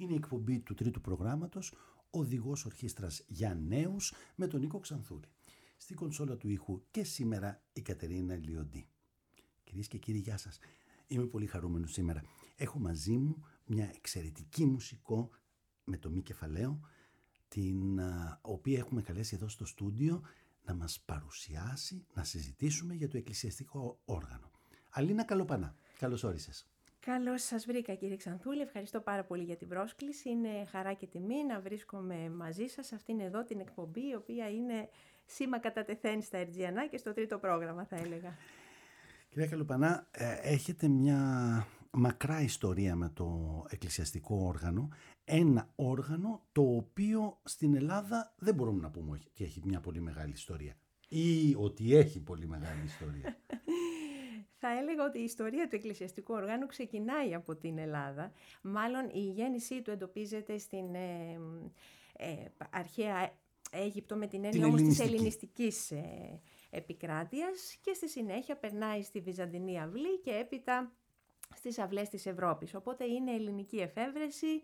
Είναι η εκπομπή του τρίτου προγράμματος «Οδηγός Ορχήστρας για Νέους» με τον Νίκο Ξανθούλη. Στην κονσόλα του ήχου και σήμερα η Κατερίνα Λιοντή. Κυρίες και κύριοι, γεια σας. Είμαι πολύ χαρούμενος σήμερα. Έχω μαζί μου μια εξαιρετική μουσικό με το μη κεφαλαίο, την οποία έχουμε καλέσει εδώ στο στούντιο να μας παρουσιάσει, να συζητήσουμε για το εκκλησιαστικό όργανο. Αλίνα Καλοπανά, καλώς όρισες. Καλώς σας βρήκα, κύριε Ξανθούλη. Ευχαριστώ πάρα πολύ για την πρόσκληση. Είναι χαρά και τιμή να βρίσκομαι μαζί σας σε αυτήν εδώ την εκπομπή, η οποία είναι σήμα κατά τεθέν στα Ερτζιανά και στο τρίτο πρόγραμμα, θα έλεγα. Κυρία Καλοπανά, έχετε μια μακρά ιστορία με το εκκλησιαστικό όργανο. Ένα όργανο το οποίο στην Ελλάδα δεν μπορούμε να πούμε ότι έχει μια πολύ μεγάλη ιστορία ή ότι έχει πολύ μεγάλη ιστορία. Θα έλεγα ότι η ιστορία του εκκλησιαστικού οργάνου ξεκινάει από την Ελλάδα. Μάλλον η γέννησή του εντοπίζεται στην αρχαία Αίγυπτο με την έννοια όμως της ελληνιστικής επικράτειας και στη συνέχεια περνάει στη Βυζαντινή αυλή και έπειτα στις αυλές της Ευρώπης. Οπότε είναι ελληνική εφεύρεση,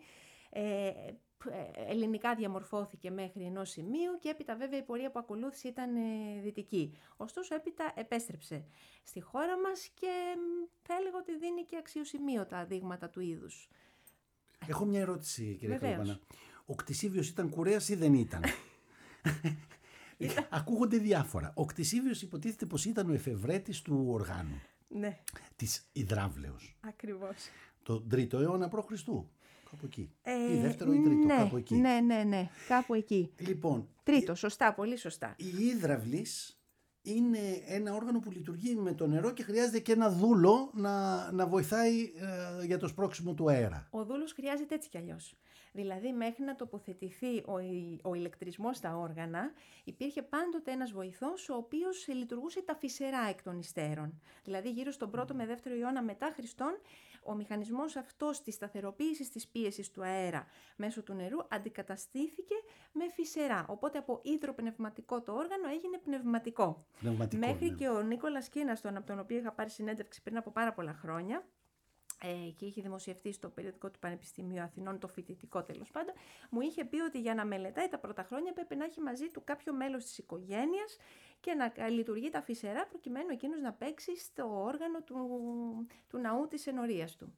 ελληνικά διαμορφώθηκε μέχρι ενός σημείου και έπειτα βέβαια η πορεία που ακολούθησε ήταν δυτική. Ωστόσο έπειτα επέστρεψε στη χώρα μας και θα έλεγα ότι δίνει και αξιοσημείωτα δείγματα του είδους. Έχω μια ερώτηση, κυρία Καλοπανά. Ο Κτησίβιος ήταν κουρέας ή δεν ήταν? Ακούγονται διάφορα. Ο Κτησίβιος υποτίθεται πως ήταν ο εφευρέτης του οργάνου. Ναι. Της υδράβλεως. Ακριβώς. Το 3ο αιώνα π.Χ. Κάπου εκεί. Ή δεύτερο ή τρίτο, κάπου εκεί. Ναι, κάπου εκεί. Λοιπόν, τρίτο, σωστά, πολύ σωστά. Η υδραυλής είναι ένα όργανο που λειτουργεί με το νερό και χρειάζεται και ένα δούλο να βοηθάει για το σπρώξιμο του αέρα. Ο δούλος χρειάζεται έτσι κι αλλιώς. Δηλαδή μέχρι να τοποθετηθεί ο ηλεκτρισμός στα όργανα υπήρχε πάντοτε ένας βοηθός ο οποίος λειτουργούσε τα φυσερά εκ των υστέρων. Δηλαδή γύρω στον 1ο με 2ο αιώνα μετά Χριστόν ο μηχανισμός αυτός της σταθεροποίησης της πίεσης του αέρα μέσω του νερού αντικαταστήθηκε με φυσερά. Οπότε από υδροπνευματικό το όργανο έγινε πνευματικό. Μέχρι και ο Νίκολας Κίνας, από τον οποίο είχα πάρει συνέντευξη πριν από πάρα πολλά χρόνια, και είχε δημοσιευτεί στο περιοδικό του Πανεπιστημίου Αθηνών, το φοιτητικό τέλος πάντων, μου είχε πει ότι για να μελετάει τα πρώτα χρόνια πρέπει να έχει μαζί του κάποιο μέλος της οικογένειας και να λειτουργεί τα φυσερά προκειμένου εκείνος να παίξει στο όργανο του ναού της ενορίας του.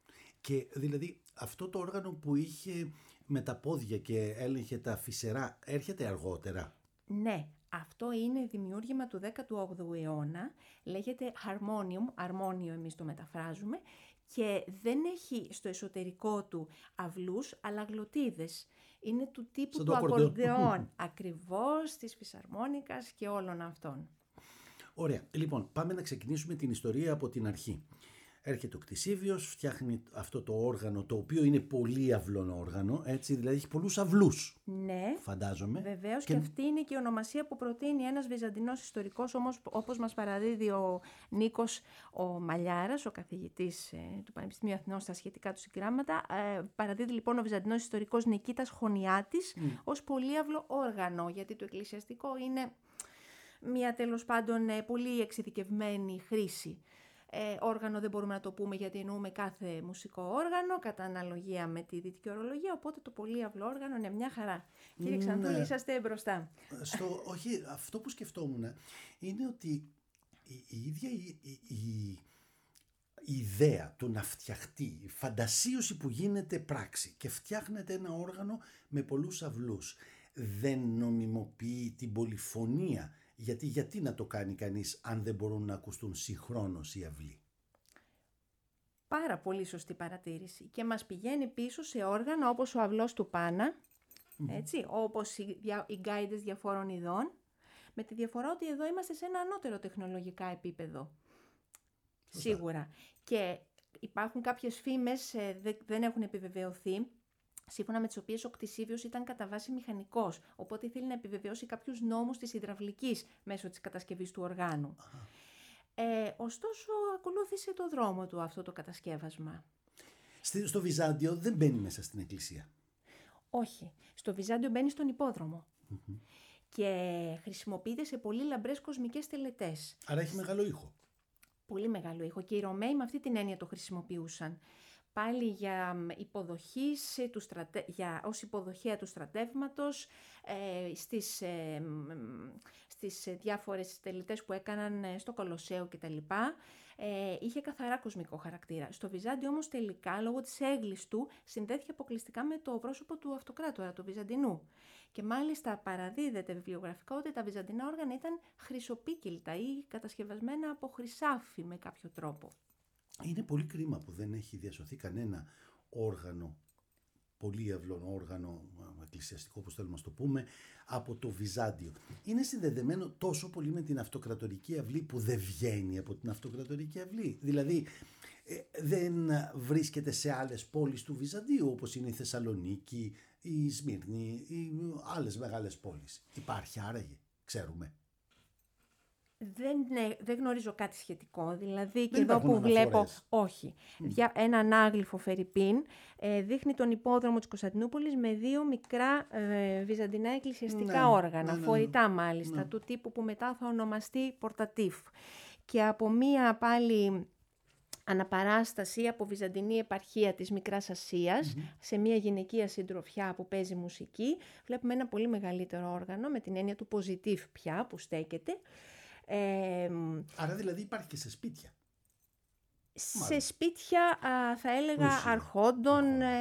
Και δηλαδή αυτό το όργανο που είχε με τα πόδια και έλεγχε τα φυσερά έρχεται αργότερα? Ναι. Αυτό είναι δημιούργημα του 18ου αιώνα, λέγεται harmonium, αρμόνιο εμείς το μεταφράζουμε, και δεν έχει στο εσωτερικό του αυλούς, αλλά γλωτίδες. Είναι του τύπου του ακορντεόν, ακριβώς της φυσαρμόνικας και όλων αυτών. Ωραία. Λοιπόν, πάμε να ξεκινήσουμε την ιστορία από την αρχή. Έρχεται ο Κτησίβιος, φτιάχνει αυτό το όργανο, το οποίο είναι πολύ αυλώνο όργανο, έτσι, δηλαδή έχει πολλούς αυλούς. Ναι, φαντάζομαι. Βεβαίως και αυτή είναι και η ονομασία που προτείνει ένας Βυζαντινός ιστορικός, όμως όπως μας παραδίδει ο Νίκος ο Μαλιάρας, ο καθηγητής του Πανεπιστημίου Αθηνών στα σχετικά του συγκράμματα. Παραδίδει λοιπόν ο Βυζαντινός ιστορικός Νικήτας Χωνιάτης ως πολύαυλο όργανο, γιατί το εκκλησιαστικό είναι μια τέλος πάντων πολύ εξειδικευμένη χρήση. Όργανο δεν μπορούμε να το πούμε γιατί εννοούμε κάθε μουσικό όργανο κατά αναλογία με τη δυτική ορολογία, οπότε το πολύαυλο όργανο είναι μια χαρά. Κύριε Ξανθούλη, είσαστε μπροστά. Όχι, αυτό που σκεφτόμουν είναι ότι η ίδια η ιδέα του να φτιαχτεί, η φαντασίωση που γίνεται πράξη και φτιάχνεται ένα όργανο με πολλούς αυλούς, δεν νομιμοποιεί την πολυφωνία? Γιατί να το κάνει κανείς αν δεν μπορούν να ακουστούν συγχρόνως οι αυλοί? Πάρα πολύ σωστή παρατήρηση και μας πηγαίνει πίσω σε όργανα όπως ο αυλός του Πάνα, έτσι, όπως οι γκάιντες διαφόρων ειδών, με τη διαφορά ότι εδώ είμαστε σε ένα ανώτερο τεχνολογικά επίπεδο. Σίγουρα. Και υπάρχουν κάποιες φήμες, δεν έχουν επιβεβαιωθεί, σύμφωνα με τις οποίες ο Κτησίβιος ήταν κατά βάση μηχανικός, οπότε ήθελε να επιβεβαιώσει κάποιους νόμους της υδραυλικής μέσω της κατασκευής του οργάνου. Ωστόσο, ακολούθησε το δρόμο του αυτό το κατασκεύασμα. Στο Βυζάντιο δεν μπαίνει μέσα στην εκκλησία. Όχι. Στο Βυζάντιο μπαίνει στον υπόδρομο. Και χρησιμοποιείται σε πολύ λαμπρές κοσμικές τελετές. Άρα έχει μεγάλο ήχο. Πολύ μεγάλο ήχο. Και οι Ρωμαίοι με αυτή την έννοια το χρησιμοποιούσαν. πάλι για ως υποδοχέα του στρατεύματος στις διάφορες τελετές που έκαναν στο Κολοσσέο κτλ. Είχε καθαρά κοσμικό χαρακτήρα. Στο Βυζάντιο όμως τελικά, λόγω της έγκλης του, συνδέθηκε αποκλειστικά με το πρόσωπο του αυτοκράτορα, του Βυζαντινού. Και μάλιστα παραδίδεται βιβλιογραφικά ότι τα βυζαντινά όργανα ήταν χρυσοπίκυλτα ή κατασκευασμένα από χρυσάφι με κάποιο τρόπο. Είναι πολύ κρίμα που δεν έχει διασωθεί κανένα όργανο, πολύευλο όργανο, εκκλησιαστικό όπως θέλουμε να το πούμε, από το Βυζάντιο. Είναι συνδεδεμένο τόσο πολύ με την αυτοκρατορική αυλή που δεν βγαίνει από την αυτοκρατορική αυλή. Δηλαδή δεν βρίσκεται σε άλλες πόλεις του Βυζαντίου όπως είναι η Θεσσαλονίκη, η Σμύρνη, οι άλλες μεγάλες πόλεις. Υπάρχει άραγε, ξέρουμε. Δεν γνωρίζω κάτι σχετικό, δηλαδή και εδώ που βλέπω, όχι. Έναν άγλυφο φερρυπίν δείχνει τον υπόδρομο της Κωνσταντινούπολης με 2 μικρά βυζαντινά εκκλησιαστικά όργανα, φορητά μάλιστα, του τύπου που μετά θα ονομαστεί πορτατίφ. Και από μία πάλι αναπαράσταση από βυζαντινή επαρχία της Μικράς Ασίας, σε μια γυναικεία συντροφιά που παίζει μουσική, βλέπουμε ένα πολύ μεγαλύτερο όργανο με την έννοια του ποζιτίφ πια που στέκεται. Άρα δηλαδή υπάρχει και σε σπίτια. Σε σπίτια θα έλεγα αρχόντων,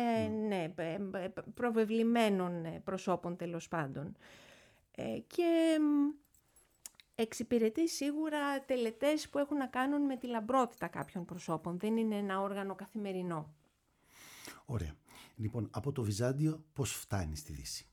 προβεβλημένων προσώπων τέλος πάντων. Και εξυπηρετεί σίγουρα τελετές που έχουν να κάνουν με τη λαμπρότητα κάποιων προσώπων. Δεν είναι ένα όργανο καθημερινό. Ωραία. Λοιπόν, από το Βυζάντιο πώς φτάνει στη Δύση?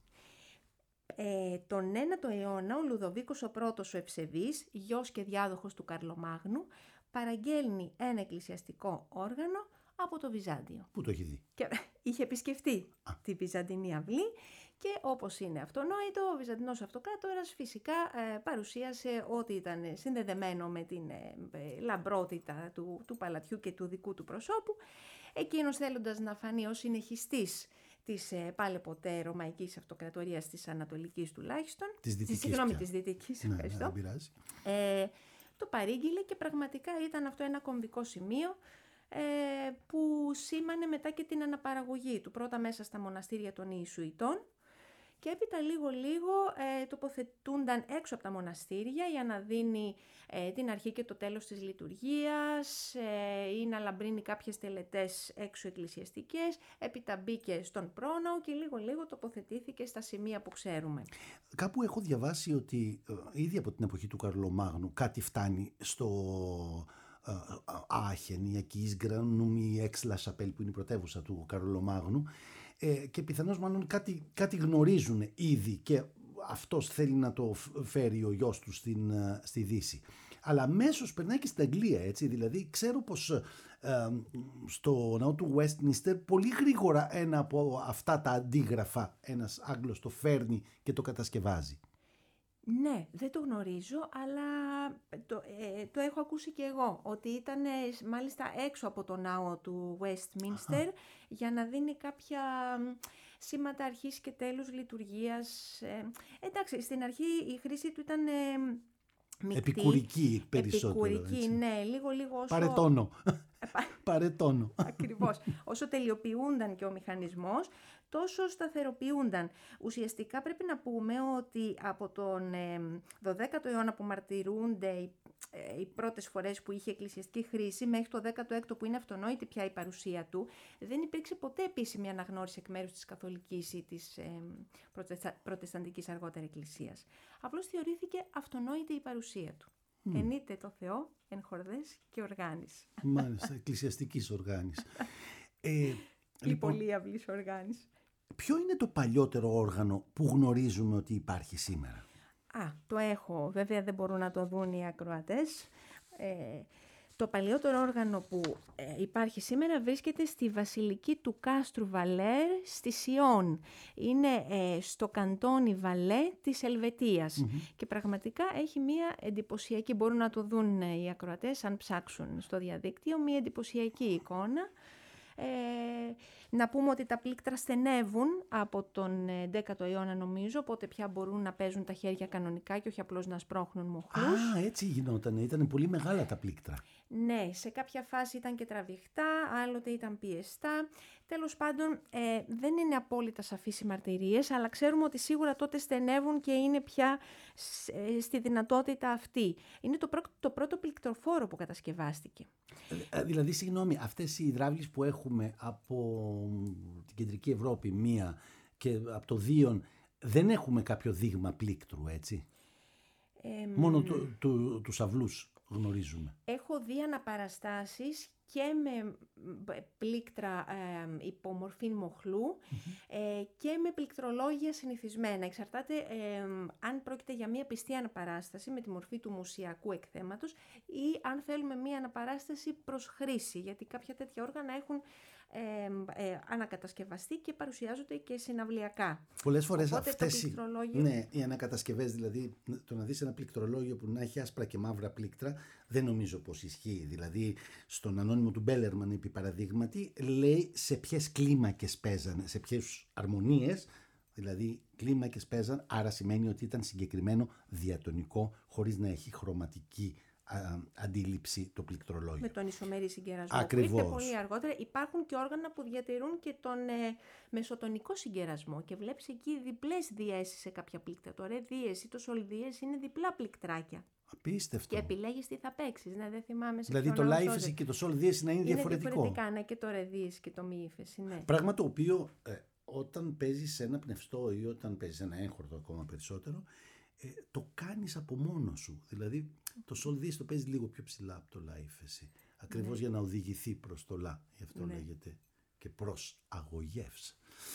Τον 9ο αιώνα ο Λουδοβίκος ο πρώτος ο Ευσεβής, γιος και διάδοχος του Καρλομάγνου, παραγγέλνει ένα εκκλησιαστικό όργανο από το Βυζάντιο. Πού το έχει δει? Και είχε επισκεφτεί τη Βυζαντινή αυλή και όπως είναι αυτονόητο, ο Βυζαντινός αυτοκράτορας φυσικά παρουσίασε ότι ήταν συνδεδεμένο με την λαμπρότητα του παλατιού και του δικού του προσώπου. Εκείνος θέλοντας να φανεί ως συνεχιστής της πάλε ποτέ ρωμαϊκής αυτοκρατορίας της Ανατολικής τουλάχιστον. Της Δυτικής, ευχαριστώ. Το παρήγγειλε και πραγματικά ήταν αυτό ένα κομβικό σημείο που σήμανε μετά και την αναπαραγωγή του. Πρώτα μέσα στα μοναστήρια των Ιησουητών και έπειτα λίγο τοποθετούνταν έξω από τα μοναστήρια για να δίνει την αρχή και το τέλος της λειτουργίας ή να λαμπρύνει κάποιες τελετές έξω εκκλησιαστικές, έπειτα μπήκε στον πρόναο και λίγο τοποθετήθηκε στα σημεία που ξέρουμε. Κάπου έχω διαβάσει ότι ήδη από την εποχή του Καρλομάγνου κάτι φτάνει στο Άχεν, η Ακίσγκρανουμ, η Έξ-Λα Σαπέλ που είναι η πρωτεύουσα του Καρλομάγνου και πιθανώς μάλλον κάτι γνωρίζουν ήδη και αυτός θέλει να το φέρει ο γιος του στη Δύση. Αλλά αμέσως περνάει και στην Αγγλία, έτσι, δηλαδή ξέρω πως στο ναό του Westminster πολύ γρήγορα ένα από αυτά τα αντίγραφα ένας Άγγλος το φέρνει και το κατασκευάζει. Ναι, δεν το γνωρίζω, αλλά το έχω ακούσει και εγώ, ότι ήταν μάλιστα έξω από το ναό του Westminster για να δίνει κάποια σήματα αρχής και τέλους λειτουργίας. Εντάξει, στην αρχή η χρήση του ήταν μεικτή. Επικουρική περισσότερο. Επικουρική, έτσι. Ναι, λίγο όσο... Παρετώνω. Ακριβώς. Όσο τελειοποιούνταν και ο μηχανισμός, τόσο σταθεροποιούνταν. Ουσιαστικά πρέπει να πούμε ότι από τον 12ο αιώνα που μαρτυρούνται οι πρώτες φορές που είχε εκκλησιαστική χρήση μέχρι το 16ο που είναι αυτονόητη πια η παρουσία του, δεν υπήρξε ποτέ επίσημη αναγνώριση εκ μέρους της καθολικής ή της προτεσταντικής αργότερα εκκλησίας. Απλώς θεωρήθηκε αυτονόητη η παρουσία του. Ενείται το Θεό εν χορδές και οργάνης. Μάλιστα, εκκλησιαστικής οργάνης. Η πολύαυλης οργάνης. Ποιο είναι το παλιότερο όργανο που γνωρίζουμε ότι υπάρχει σήμερα? Το έχω. Βέβαια δεν μπορούν να το δουν οι ακροατές. Το παλιότερο όργανο που υπάρχει σήμερα βρίσκεται στη Βασιλική του Κάστρου Βαλέρ στη Σιόν. Είναι στο καντόνι Βαλέ της Ελβετίας. Και πραγματικά έχει μία εντυπωσιακή, μπορούν να το δουν οι ακροατές αν ψάξουν στο διαδίκτυο, μία εντυπωσιακή εικόνα. Να πούμε ότι τα πλήκτρα στενεύουν από τον 10ο αιώνα νομίζω, οπότε πια μπορούν να παίζουν τα χέρια κανονικά και όχι απλώς να σπρώχνουν μοχλούς. Α, έτσι γινόταν. Ήταν πολύ μεγάλα τα πλήκτρα. Ναι, σε κάποια φάση ήταν και τραβηχτά, άλλοτε ήταν πιεστά. Τέλος πάντων, δεν είναι απόλυτα σαφείς οι μαρτυρίες, αλλά ξέρουμε ότι σίγουρα τότε στενεύουν και είναι πια στη δυνατότητα αυτή. Είναι το πρώτο πληκτροφόρο που κατασκευάστηκε. Δηλαδή, συγγνώμη, αυτές οι υδράυλες που έχουμε από την Κεντρική Ευρώπη, μία, και από το Δίον, δεν έχουμε κάποιο δείγμα πλήκτρου, έτσι? Μόνο τους αυλούς γνωρίζουμε. Έχω δει αναπαραστάσεις και με πλήκτρα υπομορφή μοχλού και με πληκτρολόγια συνηθισμένα. Εξαρτάται αν πρόκειται για μια πιστή αναπαράσταση με τη μορφή του μουσιακού εκθέματος ή αν θέλουμε μια αναπαράσταση προς χρήση, γιατί κάποια τέτοια όργανα έχουν ανακατασκευαστεί και παρουσιάζονται και συναυλιακά. Πολλές φορές οπότε αυτές πληκτρολόγιο... ναι, οι ανακατασκευές, δηλαδή το να δεις ένα πληκτρολόγιο που να έχει άσπρα και μαύρα πλήκτρα, δεν νομίζω πως ισχύει. Δηλαδή στον ανώνυμο του Μπέλερμαν, επί παραδείγματι, λέει σε ποιες κλίμακες παίζανε, σε ποιες αρμονίες, δηλαδή κλίμακες παίζαν, άρα σημαίνει ότι ήταν συγκεκριμένο διατονικό, χωρίς να έχει χρωματική αντίληψη το πληκτρολόγιο. Με τον ισομερή συγκερασμό. Ακριβώς. Που ήρθε πολύ αργότερα. Υπάρχουν και όργανα που διατηρούν και τον μεσοτονικό συγκερασμό και βλέπεις εκεί διπλές διέσεις σε κάποια πλήκτρα. Το ρε δίεση ή το σολ δίεση είναι διπλά πληκτράκια. Απίστευτο. Και επιλέγεις τι θα παίξεις. Ναι, δεν θυμάμαι σε δηλαδή το λα ύφεση και το σολ δίεση να είναι διαφορετικό. Είναι διαφορετικά, ναι, και το ρε δίεση και το μη ύφεση, ναι. Πράγμα το οποίο όταν παίζεις ένα πνευστό ή όταν παίζεις ένα έγχορδο ακόμα περισσότερο, το κάνεις από μόνο σου. Δηλαδή το σολ δίεση το παίζεις λίγο πιο ψηλά από το λα ύφεση. Ακριβώς για να οδηγηθεί προς το λα. Γι' αυτό λέγεται και προς αγωγεύς.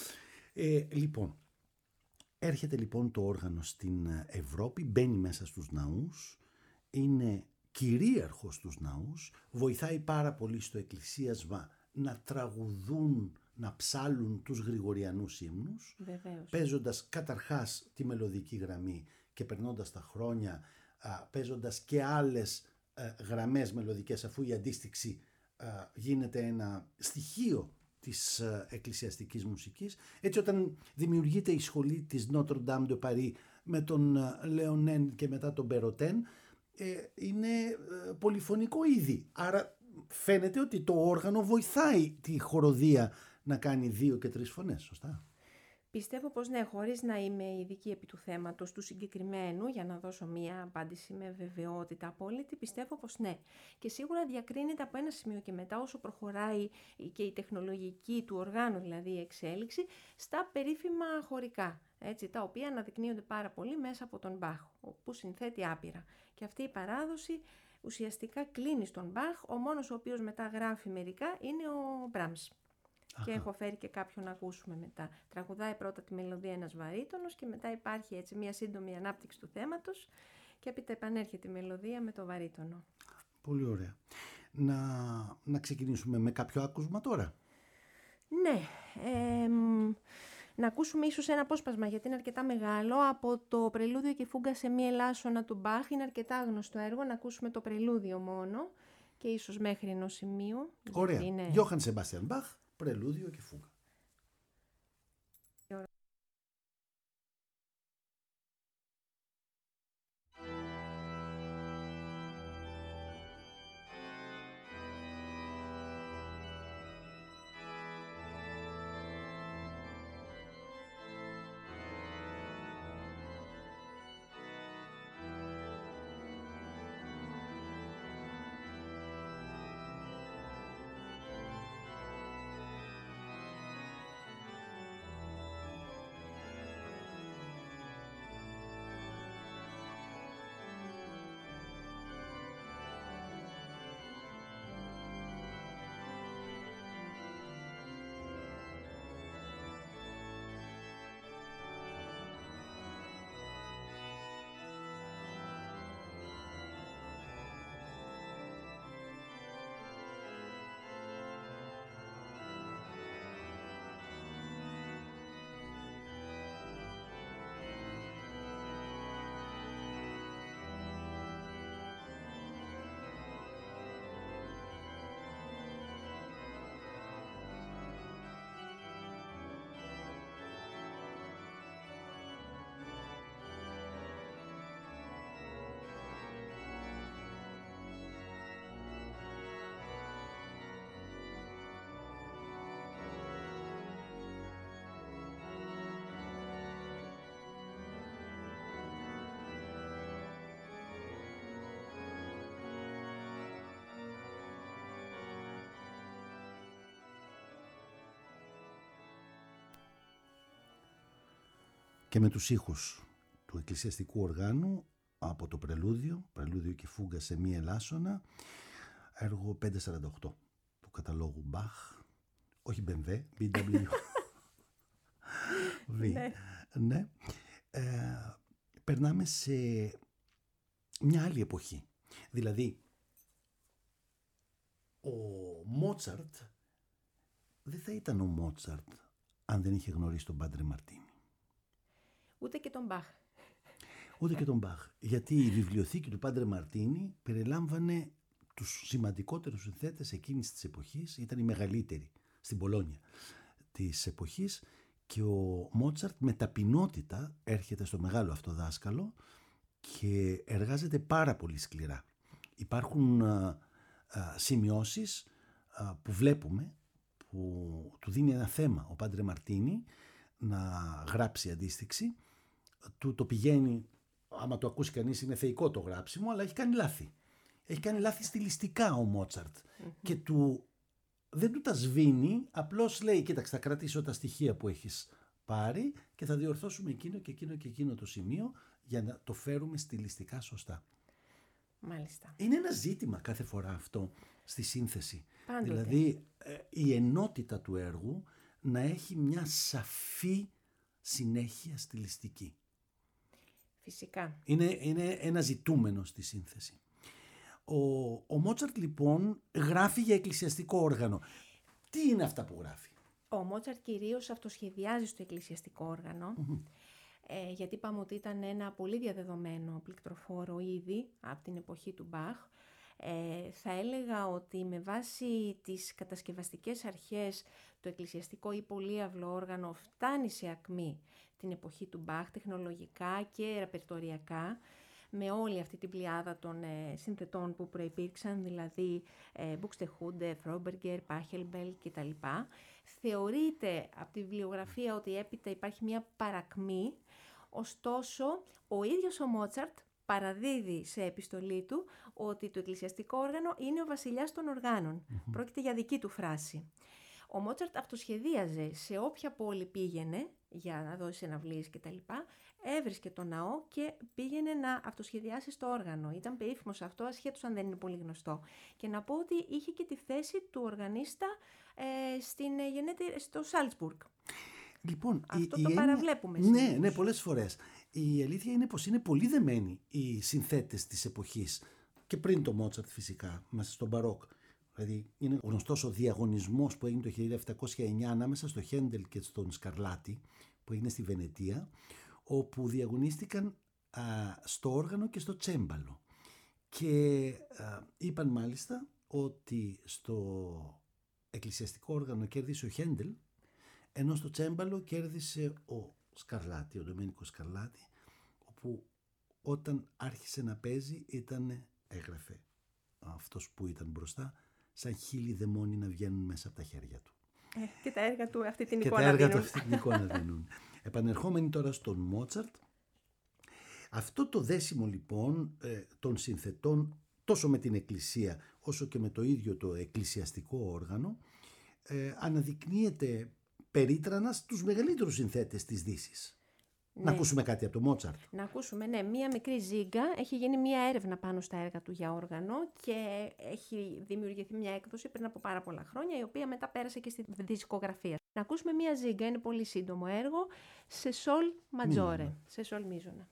Λοιπόν, έρχεται λοιπόν το όργανο στην Ευρώπη, μπαίνει μέσα στους ναούς, είναι κυρίαρχος στους ναούς, βοηθάει πάρα πολύ στο εκκλησίασμα να τραγουδούν, να ψάλουν τους γρηγοριανούς ύμνους. Βεβαίως. Παίζοντας καταρχάς τη μελωδική γραμμή και περνώντας τα χρόνια, παίζοντας και άλλες γραμμές μελωδικές, αφού η αντίστοιξη γίνεται ένα στοιχείο της εκκλησιαστικής μουσικής. Έτσι όταν δημιουργείται η σχολή της Notre Dame de Paris με τον Λεωνέν και μετά τον Περοτέν, είναι πολυφωνικό ήδη. Άρα φαίνεται ότι το όργανο βοηθάει τη χοροδία να κάνει 2 και 3 φωνές, σωστά? Πιστεύω πως ναι, χωρίς να είμαι ειδική επί του θέματος του συγκεκριμένου, για να δώσω μία απάντηση με βεβαιότητα απόλυτη, πιστεύω πως ναι. Και σίγουρα διακρίνεται από ένα σημείο και μετά, όσο προχωράει και η τεχνολογική του οργάνου, δηλαδή η εξέλιξη, στα περίφημα χωρικά, έτσι, τα οποία αναδεικνύονται πάρα πολύ μέσα από τον Μπαχ, που συνθέτει άπειρα. Και αυτή η παράδοση ουσιαστικά κλείνει στον Μπαχ, ο μόνος ο οποίος μετά γράφει μερικά είναι ο Μπράμς. Και έχω φέρει και κάποιον να ακούσουμε μετά. Τραγουδάει πρώτα τη μελωδία ένας βαρύτονος και μετά υπάρχει έτσι μια σύντομη ανάπτυξη του θέματος και έπειτα επανέρχεται η μελωδία με το βαρύτονο. Πολύ ωραία. Να ξεκινήσουμε με κάποιο άκουσμα τώρα. Ναι. Να ακούσουμε ίσως ένα απόσπασμα, γιατί είναι αρκετά μεγάλο, από το Πρελούδιο και Φούγκα σε μη ελάσσονα του Μπαχ. Είναι αρκετά γνωστό έργο. Να ακούσουμε το Πρελούδιο μόνο και ίσως μέχρι ενός σημείου. Ωραία. Johann Sebastian Bach, Πρελούδιο και Φούγκα. και με τους ήχους του εκκλησιαστικού οργάνου από το πρελούδιο και φούγκα σε μη ελάσσονα, έργο 548 του καταλόγου Bach, όχι BMW, BMW. Ναι. Ναι. Περνάμε σε μια άλλη εποχή. Δηλαδή, ο Μότσαρτ δεν θα ήταν ο Μότσαρτ αν δεν είχε γνωρίσει τον Πάντρε Μαρτίνι. Ούτε και τον Μπαχ. Ούτε και τον Μπαχ. Γιατί η βιβλιοθήκη του Πάντρε Μαρτίνι περιλάμβανε τους σημαντικότερους συνθέτες εκείνης της εποχής, ήταν η μεγαλύτερη στην Πολόνια της εποχής, και ο Μότσαρτ με ταπεινότητα έρχεται στο μεγάλο αυτό δάσκαλο και εργάζεται πάρα πολύ σκληρά. Υπάρχουν σημειώσεις που βλέπουμε που του δίνει ένα θέμα ο Πάντρε Μαρτίνι να γράψει αντίστοιξη. Του το πηγαίνει, άμα το ακούσει κανείς είναι θεϊκό το γράψιμο, αλλά έχει κάνει λάθη. Έχει κάνει λάθη στιλιστικά ο Μότσαρτ και δεν του τα σβήνει, απλώς λέει κοίταξε, θα κρατήσω τα στοιχεία που έχεις πάρει και θα διορθώσουμε εκείνο και εκείνο και εκείνο το σημείο για να το φέρουμε στιλιστικά σωστά. Μάλιστα. Είναι ένα ζήτημα κάθε φορά αυτό στη σύνθεση. Πάντοτε. Δηλαδή η ενότητα του έργου να έχει μια σαφή συνέχεια στιλιστική. Φυσικά. Είναι ένα ζητούμενο στη σύνθεση. Ο Μότσαρτ λοιπόν γράφει για εκκλησιαστικό όργανο. Τι είναι αυτά που γράφει? Ο Μότσαρτ κυρίως αυτοσχεδιάζει στο εκκλησιαστικό όργανο, γιατί είπαμε ότι ήταν ένα πολύ διαδεδομένο πληκτροφόρο ήδη από την εποχή του Μπαχ. Θα έλεγα ότι με βάση τις κατασκευαστικές αρχές το εκκλησιαστικό ή πολύαυλο όργανο φτάνει σε ακμή την εποχή του Μπαχ, τεχνολογικά και ρεπερτοριακά, με όλη αυτή την πλειάδα των συνθετών που προϋπήρξαν, δηλαδή Buxtehude, Froberger, Pachelbel κτλ. Θεωρείται από τη βιβλιογραφία ότι έπειτα υπάρχει μια παρακμή, ωστόσο ο ίδιος ο Μότσαρτ παραδίδει σε επιστολή του ότι το εκκλησιαστικό όργανο είναι ο βασιλιάς των οργάνων. Πρόκειται για δική του φράση. Ο Μότσαρτ αυτοσχεδίαζε σε όποια πόλη πήγαινε για να δώσει συναυλίες κτλ. Έβρισκε το ναό και πήγαινε να αυτοσχεδιάσει στο όργανο. Ήταν περίφημος αυτό, ασχέτως αν δεν είναι πολύ γνωστό. Και να πω ότι είχε και τη θέση του οργανίστα στο Σάλτσμπουργκ. Λοιπόν, αυτό το παραβλέπουμε. Ναι, πολλές φορές. Η αλήθεια είναι πως είναι πολύ δεμένοι οι συνθέτες της εποχής και πριν το Μότσαρτ φυσικά, μέσα στον Μπαρόκ. Δηλαδή είναι γνωστός ο διαγωνισμός που έγινε το 1709 ανάμεσα στο Χέντελ και στον Σκαρλάτι, που έγινε στη Βενετία, όπου διαγωνίστηκαν στο όργανο και στο τσέμπαλο. Και είπαν μάλιστα ότι στο εκκλησιαστικό όργανο κέρδισε ο Χέντελ, ενώ στο τσέμπαλο κέρδισε ο Σκαρλάτι, ο Ντομένικο Σκαρλάτι, όπου όταν άρχισε να παίζει έγραφε αυτός που ήταν μπροστά, σαν χίλιοι δαιμόνοι να βγαίνουν μέσα από τα χέρια του. Και τα έργα του αυτή την εικόνα δίνουν. Επανερχόμενοι τώρα στον Μότσαρτ, αυτό το δέσιμο λοιπόν των συνθετών τόσο με την εκκλησία όσο και με το ίδιο το εκκλησιαστικό όργανο αναδεικνύεται περίτρανα στους μεγαλύτερους συνθέτες της Δύσης. Ναι. Να ακούσουμε κάτι από το Μότσαρτ. Να ακούσουμε, ναι, μία μικρή ζίγκα. Έχει γίνει μία έρευνα πάνω στα έργα του για όργανο και έχει δημιουργηθεί μια έκδοση πριν από πάρα πολλά χρόνια, η οποία μετά πέρασε και στη δισκογραφία. Να ακούσουμε μία ζίγκα, είναι πολύ σύντομο έργο, σε σολ ματζόρε, σε σολ μίζωνα.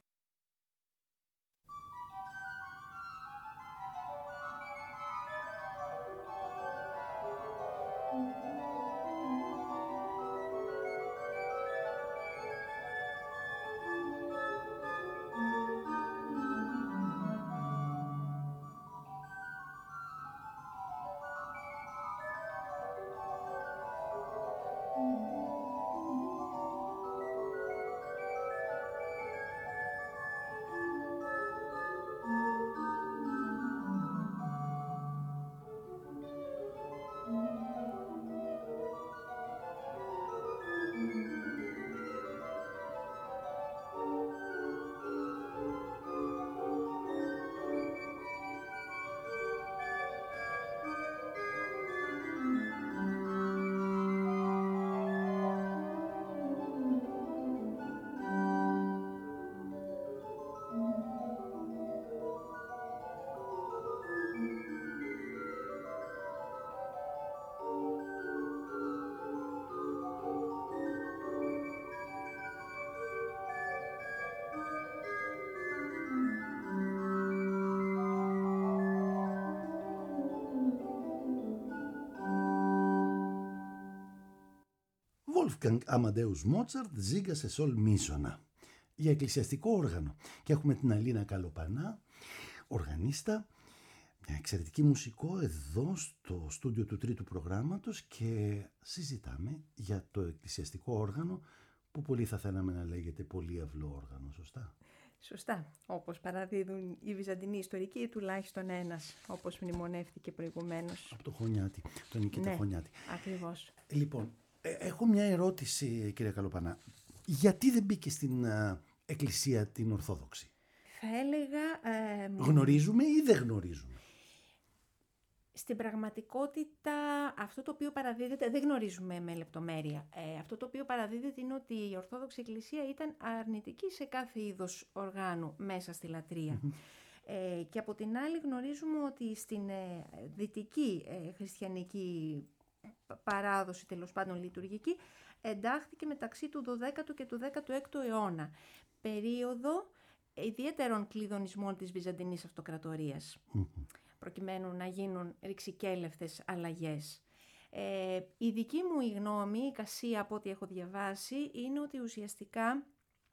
Wolfgang Amadeus Mozart, Ζήγα σε σολ μίσονα, για εκκλησιαστικό όργανο. Και έχουμε την Αλίνα Καλοπανά, οργανίστα, μια εξαιρετική μουσικό εδώ στο στούντιο του τρίτου προγράμματος, και συζητάμε για το εκκλησιαστικό όργανο που πολύ θα θέλαμε να λέγεται πολύαυλο όργανο, σωστά? Σωστά, όπως παραδίδουν οι Βυζαντινοί ιστορικοί, ή τουλάχιστον ένας, όπως μνημονεύτηκε προηγουμένως. Από το Χωνιάτη, τον Νικήτα Χωνιάτη. Ακριβώς. Λοιπόν, έχω μια ερώτηση, κυρία Καλοπανά. Γιατί δεν μπήκε στην εκκλησία την Ορθόδοξη? Θα έλεγα... Γνωρίζουμε ή δεν γνωρίζουμε? Στην πραγματικότητα αυτό το οποίο παραδίδεται, δεν γνωρίζουμε με λεπτομέρεια. Αυτό το οποίο παραδίδεται είναι ότι η Ορθόδοξη Εκκλησία ήταν αρνητική σε κάθε είδος οργάνου μέσα στη λατρεία. Και από την άλλη γνωρίζουμε ότι στην δυτική χριστιανική παράδοση, τέλος πάντων λειτουργική, εντάχθηκε μεταξύ του 12ου και του 16ου αιώνα, περίοδο ιδιαίτερων κλειδονισμών της Βυζαντινής Αυτοκρατορίας, προκειμένου να γίνουν ρηξικέλευτες αλλαγές. Η δική μου η γνώμη, η εικασία από ό,τι έχω διαβάσει, είναι ότι ουσιαστικά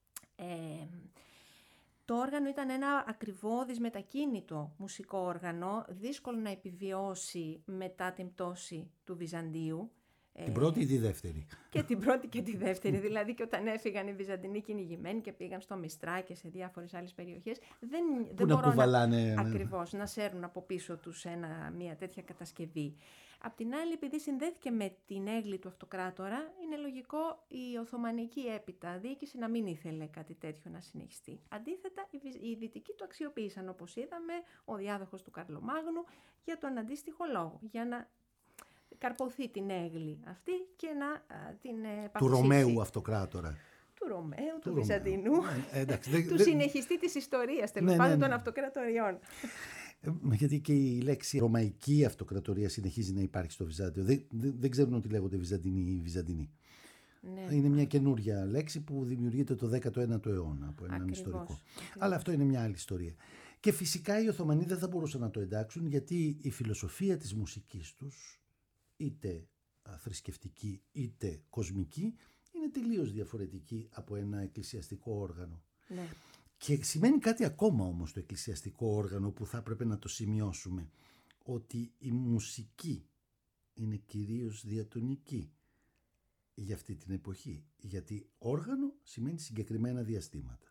το όργανο ήταν ένα ακριβώδης μετακίνητο μουσικό όργανο, δύσκολο να επιβιώσει μετά την πτώση του Βυζαντίου. Την πρώτη ή τη δεύτερη? Και την πρώτη και τη δεύτερη. Δηλαδή και όταν έφυγαν οι Βυζαντινοί κυνηγημένοι και πήγαν στο Μιστρά και σε διάφορες άλλες περιοχές, δεν μπορούν ακριβώς να σέρνουν από πίσω τους μια τέτοια κατασκευή. Απ' την άλλη, επειδή συνδέθηκε με την έγκλη του αυτοκράτορα, είναι λογικό η Οθωμανική έπειτα διοίκηση να μην ήθελε κάτι τέτοιο να συνεχιστεί. Αντίθετα, οι Δυτικοί το αξιοποίησαν, όπως είδαμε, ο διάδοχος του Καρλομάγνου, για τον αντίστοιχο λόγο, για να καρποθεί την έγκλη αυτή και να την επαυξήσει. Του Ρωμαίου αυτοκράτορα. Του Ρωμαίου, του Βυζαντινού, εντάξει, του συνεχιστή της ιστορίας, τέλος πάντων, των αυτοκρατοριών. Γιατί και η λέξη Ρωμαϊκή Αυτοκρατορία συνεχίζει να υπάρχει στο Βυζάντιο. Δεν ξέρουν ότι λέγονται Βυζαντινοί ή Βυζαντινοί. Ναι. Είναι μια καινούρια λέξη που δημιουργείται το 19ο αιώνα από έναν ιστορικό. Αλλά αυτό είναι μια άλλη ιστορία. Και φυσικά οι Οθωμανοί δεν θα μπορούσαν να το εντάξουν, γιατί η φιλοσοφία της μουσικής τους, είτε θρησκευτική είτε κοσμική, είναι τελείως διαφορετική από ένα εκκλησιαστικό όργανο. Ναι. Και σημαίνει κάτι ακόμα όμως το εκκλησιαστικό όργανο που θα έπρεπε να το σημειώσουμε, ότι η μουσική είναι κυρίως διατονική για αυτή την εποχή, γιατί όργανο σημαίνει συγκεκριμένα διαστήματα.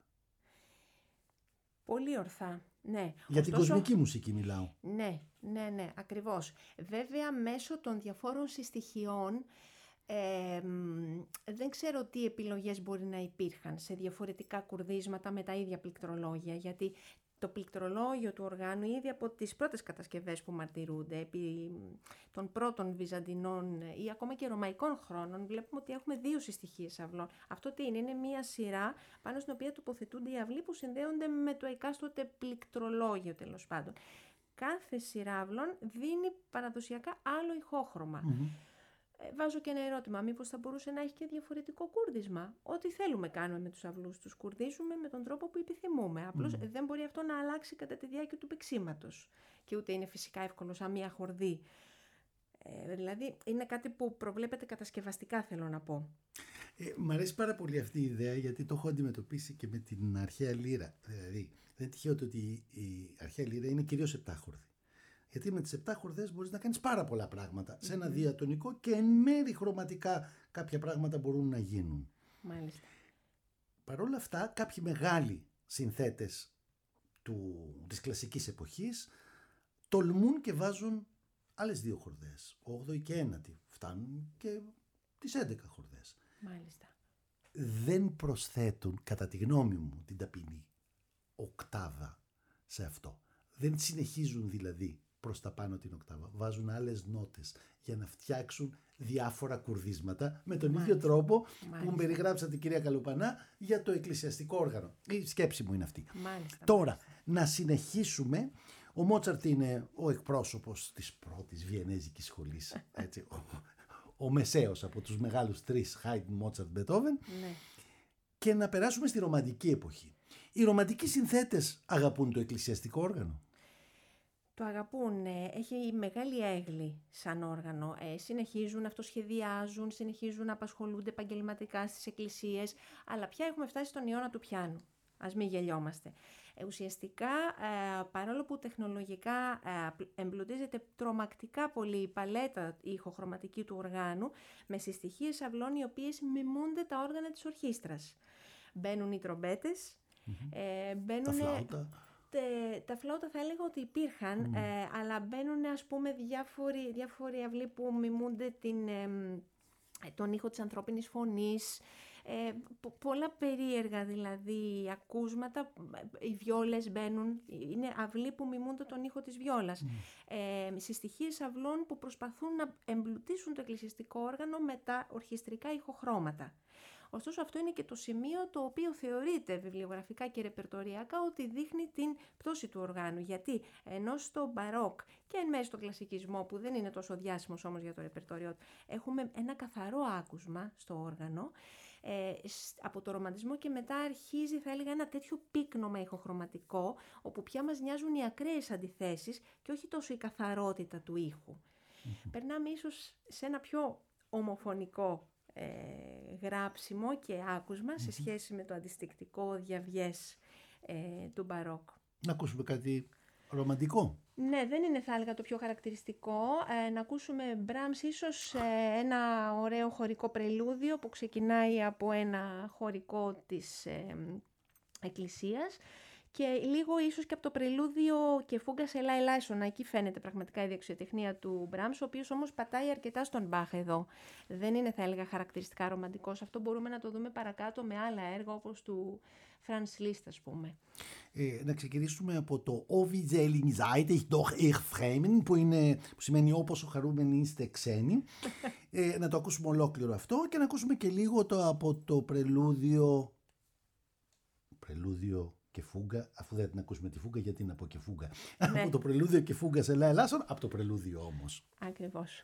Πολύ ορθά, ναι. Για την κοσμική μουσική μιλάω. Ναι, ακριβώς. Βέβαια, μέσω των διαφόρων συστοιχειών, δεν ξέρω τι επιλογές μπορεί να υπήρχαν σε διαφορετικά κουρδίσματα με τα ίδια πληκτρολόγια, γιατί το πληκτρολόγιο του οργάνου ήδη από τις πρώτες κατασκευές που μαρτυρούνται επί των πρώτων Βυζαντινών ή ακόμα και Ρωμαϊκών χρόνων, βλέπουμε ότι έχουμε δύο συστοιχίες αυλών. Αυτό τι είναι μία σειρά πάνω στην οποία τοποθετούνται οι αυλοί που συνδέονται με το εκάστοτε πληκτρολόγιο, τέλος πάντων. Κάθε σειρά αυλών δίνει παραδοσιακά άλλο ηχόχρωμα. Βάζω και ένα ερώτημα, μήπως θα μπορούσε να έχει και διαφορετικό κούρδισμα? Ό,τι θέλουμε κάνουμε με τους αυλούς, τους κουρδίζουμε με τον τρόπο που επιθυμούμε. Απλώς δεν μπορεί αυτό να αλλάξει κατά τη διάρκεια του παίξήματος. Και ούτε είναι φυσικά εύκολο σαν μία χορδή. Δηλαδή είναι κάτι που προβλέπεται κατασκευαστικά, θέλω να πω. Μ' αρέσει πάρα πολύ αυτή η ιδέα, γιατί το έχω αντιμετωπίσει και με την αρχαία λύρα. Δηλαδή δεν είναι τυχαίο ότι η αρχαία λύρα είναι κυρίως επτάχορδη. Γιατί με τις 7 χορδές μπορείς να κάνεις πάρα πολλά πράγματα. Σε ένα διατονικό και εν μέρει χρωματικά κάποια πράγματα μπορούν να γίνουν. Μάλιστα. Παρ' όλα αυτά, κάποιοι μεγάλοι συνθέτες της κλασικής εποχής τολμούν και βάζουν άλλες 2 χορδές. 8η και 9η. Φτάνουν και τις 11 χορδές. Μάλιστα. Δεν προσθέτουν, κατά τη γνώμη μου, την ταπεινή οκτάβα σε αυτό. Δεν συνεχίζουν δηλαδή προς τα πάνω την οκτάβα. Βάζουν άλλες νότες για να φτιάξουν διάφορα κουρδίσματα με τον ίδιο τρόπο που περιγράψατε, κυρία Καλοπανά, για το εκκλησιαστικό όργανο. Η σκέψη μου είναι αυτή. Τώρα, να συνεχίσουμε. Ο Μότσαρτ είναι ο εκπρόσωπος της πρώτης βιενέζικης σχολής. Έτσι, ο μεσαίος από τους μεγάλους 3, Χάιντν, Μότσαρτ, Μπετόβεν. Και να περάσουμε στη ρομαντική εποχή. Οι ρομαντικοί συνθέτες αγαπούν το εκκλησιαστικό όργανο? Το αγαπούν, έχει μεγάλη έγκλη σαν όργανο. Συνεχίζουν, αυτοσχεδιάζουν, συνεχίζουν να απασχολούνται επαγγελματικά στις εκκλησίες, αλλά πια έχουμε φτάσει στον αιώνα του πιάνου. Ας μην γελιόμαστε. Ουσιαστικά, παρόλο που τεχνολογικά εμπλουτίζεται τρομακτικά πολύ η παλέτα η ηχοχρωματική του οργάνου, με συστοιχίες αυλών οι οποίες μιμούνται τα όργανα της ορχήστρας. Μπαίνουν οι τρομπέτες, Τα φλάουτα. Τα φλάουτα θα έλεγα ότι υπήρχαν, αλλά μπαίνουν ας πούμε διάφοροι αυλοί που μιμούνται τον ήχο της ανθρώπινης φωνής, πολλά περίεργα δηλαδή ακούσματα, οι βιόλες μπαίνουν, είναι αυλοί που μιμούνται τον ήχο της βιόλας. Συστοιχίες αυλών που προσπαθούν να εμπλουτίσουν το εκκλησιαστικό όργανο με τα ορχιστρικά ηχοχρώματα. Ωστόσο αυτό είναι και το σημείο το οποίο θεωρείται βιβλιογραφικά και ρεπερτοριακά ότι δείχνει την πτώση του οργάνου. Γιατί ενώ στο μπαρόκ και εν μέση στο κλασικισμό, που δεν είναι τόσο διάσημος όμως για το ρεπερτόριό του, έχουμε ένα καθαρό άκουσμα στο όργανο, από το ρομαντισμό και μετά αρχίζει, θα έλεγα, ένα τέτοιο πύκνωμα ηχοχρωματικό, όπου πια μας νοιάζουν οι ακραίες αντιθέσεις και όχι τόσο η καθαρότητα του ήχου. Περνάμε ίσως σε ένα πιο ομοφωνικό γράψιμο και άκουσμα σε σχέση με το αντιστικτικό διαβιές του μπαρόκ. Να ακούσουμε κάτι ρομαντικό. Ναι, δεν είναι θα έλεγα το πιο χαρακτηριστικό. Να ακούσουμε Μπράμς ίσως ένα ωραίο χορικό πρελούδιο που ξεκινάει από ένα χορικό της εκκλησίας και λίγο ίσως και από το πρελούδιο και φούγκα σε Λα Ελάισονα. Εκεί φαίνεται πραγματικά η δεξιοτεχνία του Μπράμς, ο οποίος όμως πατάει αρκετά στον Μπαχ εδώ. Δεν είναι θα έλεγα χαρακτηριστικά ρομαντικός. Αυτό μπορούμε να το δούμε παρακάτω με άλλα έργα όπως του Franz Liszt, ας πούμε. Να ξεκινήσουμε από το «O wie selig seid ich doch ich fremd», που σημαίνει «όπως ο χαρούμενοι είστε ξένοι». Να το ακούσουμε ολόκληρο αυτό και να ακούσουμε και λίγο από το πρελούδιο και φούγκα, αφού δεν την ακούσουμε τη φούγκα, γιατί να πω και φούγκα. Ναι. Από το πρελούδιο και φούγκα σε Λα Ελάισονα, από το πρελούδιο όμως. Ακριβώς.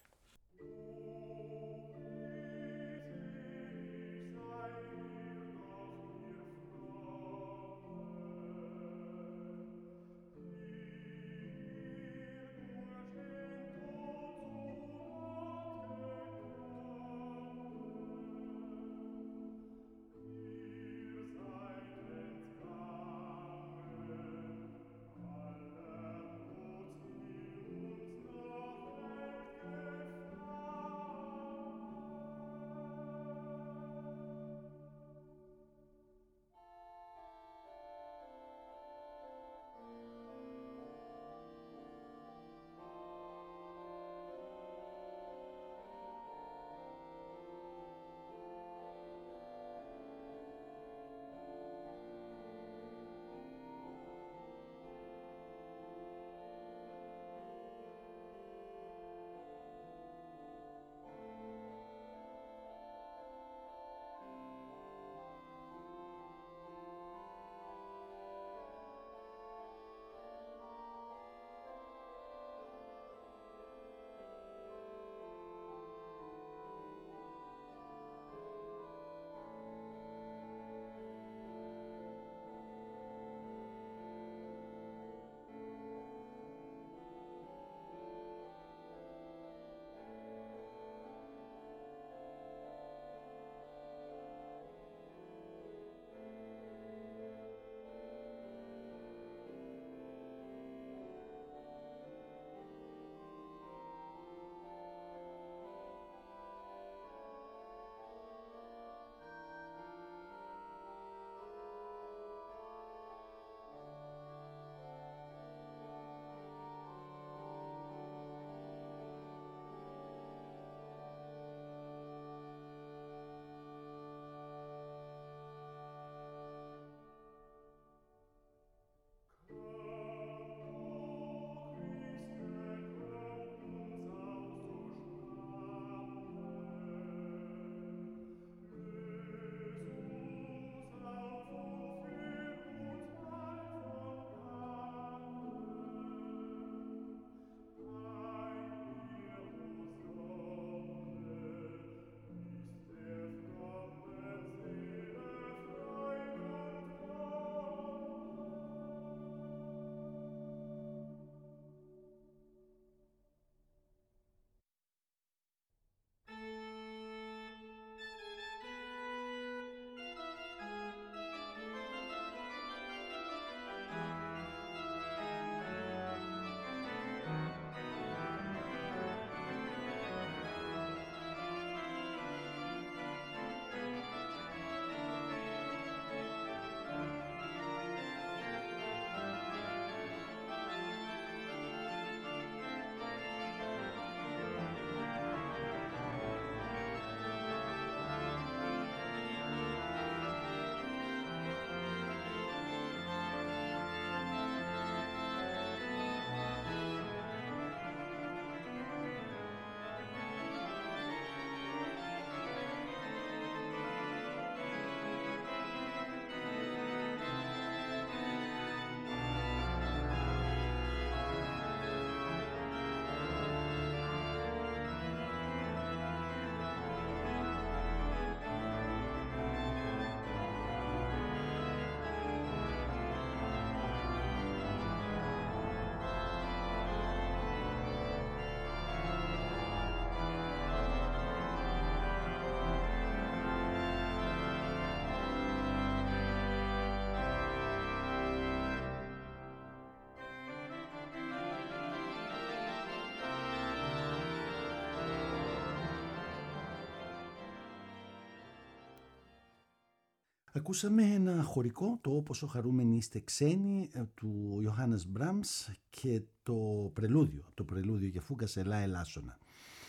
Ακούσαμε ένα χωρικό, το «Πόσο χαρούμενοι είστε ξένοι» του Ιωάννης Μπραμς και το πρελούδιο για φούγκα σε λα ελάσσονα.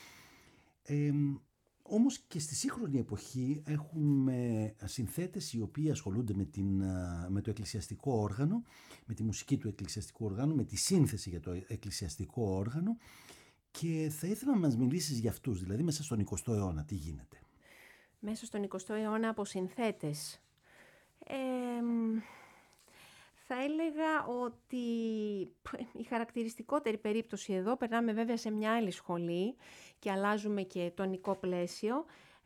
Όμως και στη σύγχρονη εποχή έχουμε συνθέτες οι οποίοι ασχολούνται με το εκκλησιαστικό όργανο, με τη μουσική του εκκλησιαστικού όργανου, με τη σύνθεση για το εκκλησιαστικό όργανο, και θα ήθελα να μας μιλήσεις για αυτούς, δηλαδή μέσα στον 20ο αιώνα τι γίνεται. Μέσα στον 20ο αιώνα από συνθέτες. Θα έλεγα ότι η χαρακτηριστικότερη περίπτωση εδώ, περνάμε βέβαια σε μια άλλη σχολή και αλλάζουμε και τονικό πλαίσιο.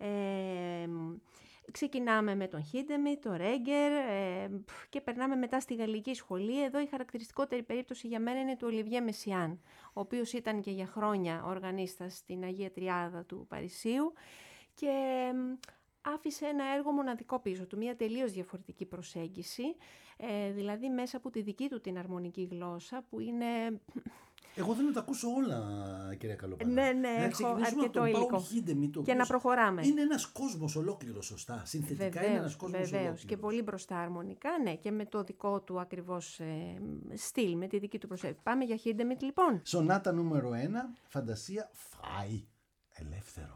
Ξεκινάμε με τον Χίντεμιτ, τον Ρέγκερ και περνάμε μετά στη γαλλική σχολή. Εδώ η χαρακτηριστικότερη περίπτωση για μένα είναι του Ολιβιέ Μεσιάν, ο οποίος ήταν και για χρόνια οργανίστας στην Αγία Τριάδα του Παρισίου και άφησε ένα έργο μοναδικό πίσω του, μια τελείως διαφορετική προσέγγιση, δηλαδή μέσα από τη δική του την αρμονική γλώσσα που είναι... Εγώ θέλω να τα ακούσω όλα, κυρία Καλοπανά. Ναι, έχω αρκετό υλικό. Και να προχωράμε. Είναι ένας κόσμος ολόκληρος, σωστά. Συνθετικά βεβαίως, είναι ένας κόσμος ολόκληρος. Και πολύ μπροστά αρμονικά, ναι, και με το δικό του ακριβώς στυλ, με τη δική του προσέγγιση. Πάμε για Χίντεμιτ λοιπόν. Σονάτα νούμερο 1, φαντασία, φάει, ελεύθερο.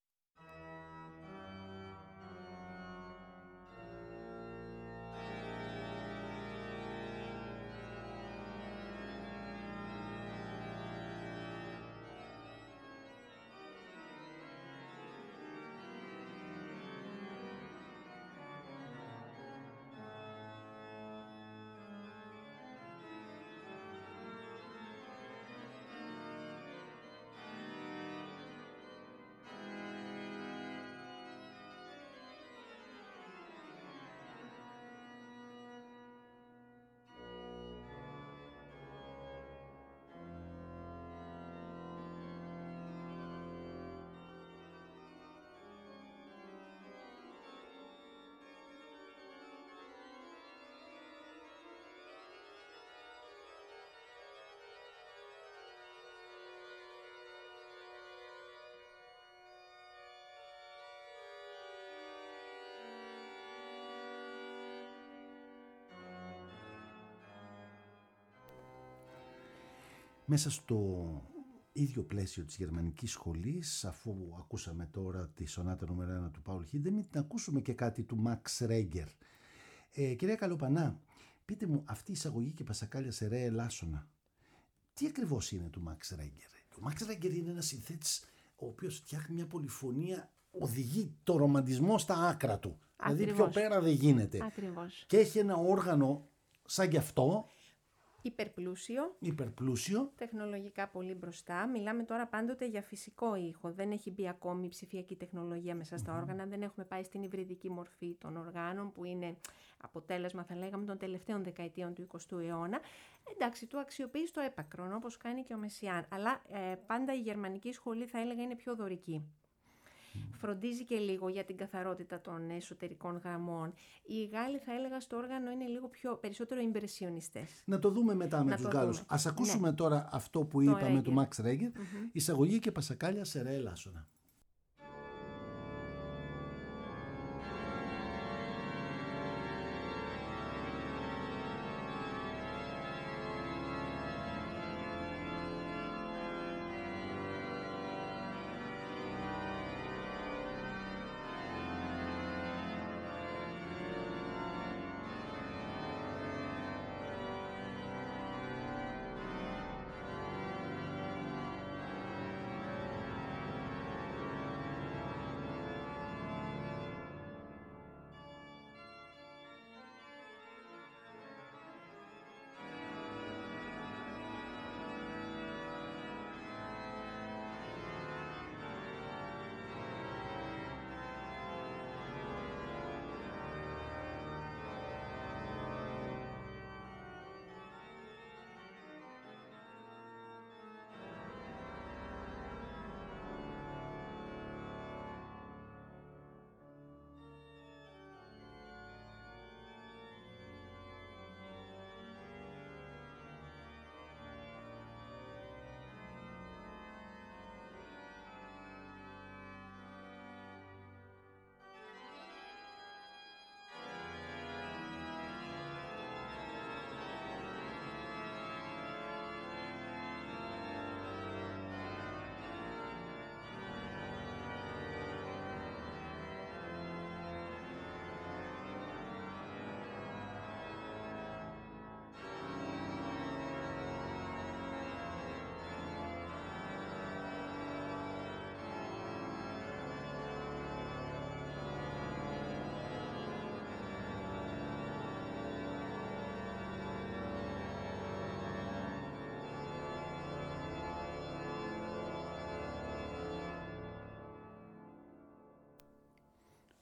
Μέσα στο ίδιο πλαίσιο της γερμανικής σχολής, αφού ακούσαμε τώρα τη σονάτα νούμερο 1 του Πάουλ Χίντεμιτ, να ακούσουμε και κάτι του Μαξ Ρέγκερ. Κυρία Καλοπανά, πείτε μου, αυτή η εισαγωγή και πασακάλια σε ρε ελάσσονα, τι ακριβώς είναι του Μαξ Ρέγκερ? Ο Μαξ Ρέγκερ είναι ένας συνθέτης ο οποίος φτιάχνει μια πολυφωνία, οδηγεί το ρομαντισμό στα άκρα του. Ακριβώς. Δηλαδή πιο πέρα δεν γίνεται. Ακριβώς. Και έχει ένα όργανο σαν κι αυτό, Υπερπλούσιο. Τεχνολογικά πολύ μπροστά. Μιλάμε τώρα πάντοτε για φυσικό ήχο. Δεν έχει μπει ακόμη η ψηφιακή τεχνολογία μέσα στα όργανα. Δεν έχουμε πάει στην υβριδική μορφή των οργάνων που είναι αποτέλεσμα, θα λέγαμε, των τελευταίων δεκαετιών του 20ου αιώνα. Εντάξει, του αξιοποιεί στο έπακρον, όπως κάνει και ο Μεσιάν. Αλλά πάντα η γερμανική σχολή, θα έλεγα, είναι πιο δωρική. Φροντίζει και λίγο για την καθαρότητα των εσωτερικών γραμμών. Οι Γάλλοι, θα έλεγα, στο όργανο είναι λίγο περισσότερο ιμπρεσιονιστές. Να το δούμε μετά με τους Γάλλους. Ας ακούσουμε τώρα αυτό που είπαμε του Μαξ Ρέγκερ, εισαγωγή και πασακάλια σε ρε ελάσσονα.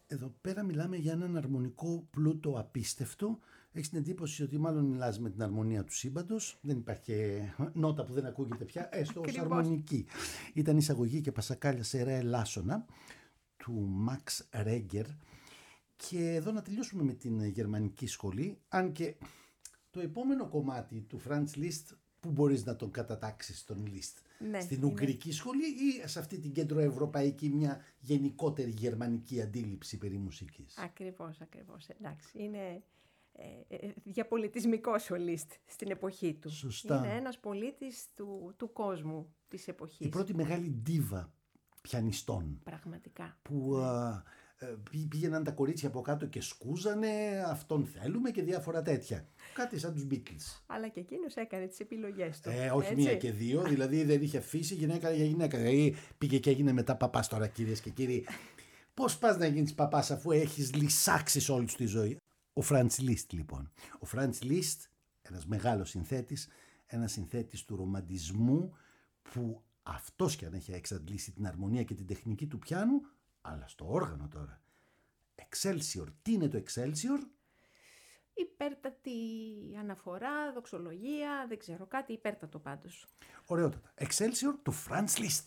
Εδώ πέρα μιλάμε για έναν αρμονικό πλούτο απίστευτο. Έχεις την εντύπωση ότι μάλλον μιλάς με την αρμονία του σύμπαντος. Δεν υπάρχει νότα που δεν ακούγεται πια, έστω ως αρμονική. Ήταν εισαγωγή και πασακάλια σε ρε ελάσσονα του Max Reger. Και εδώ να τελειώσουμε με την γερμανική σχολή, αν και το επόμενο κομμάτι του Franz Liszt, που μπορείς να τον κατατάξεις στον Liszt? Ναι, στην Ουγγρική σχολή ή σε αυτή την κεντροευρωπαϊκή, μια γενικότερη γερμανική αντίληψη περί μουσικής? Ακριβώς. Εντάξει, είναι διαπολιτισμικός ο Liszt στην εποχή του. Σωστά. Είναι ένας πολίτης του κόσμου της εποχής. Η πρώτη μεγάλη ντίβα πιανιστών. Πραγματικά. Που πήγαιναν τα κορίτσια από κάτω και σκούζανε, αυτόν θέλουμε και διάφορα τέτοια. Κάτι σαν τους Beatles. Αλλά και εκείνος έκανε τις επιλογές του. Όχι μία και δύο, δηλαδή δεν είχε αφήσει γυναίκα για γυναίκα. Δηλαδή πήγε και έγινε μετά παπάς τώρα, κυρίες και κύριοι. Πώς πας να γίνεις παπάς αφού έχεις λυσάξει όλη σου τη ζωή? Ο Franz Liszt λοιπόν. Ο Franz Liszt, ένας μεγάλος συνθέτης, ένας συνθέτης του ρομαντισμού, που αυτός κι αν έχει εξαντλήσει την αρμονία και την τεχνική του πιάνου, αλλά στο όργανο τώρα. Excelsior. Τι είναι το Excelsior? Υπέρτατη αναφορά, δοξολογία, δεν ξέρω, κάτι υπέρτατο πάντως. Ωραιότατα. Excelsior του Franz Liszt.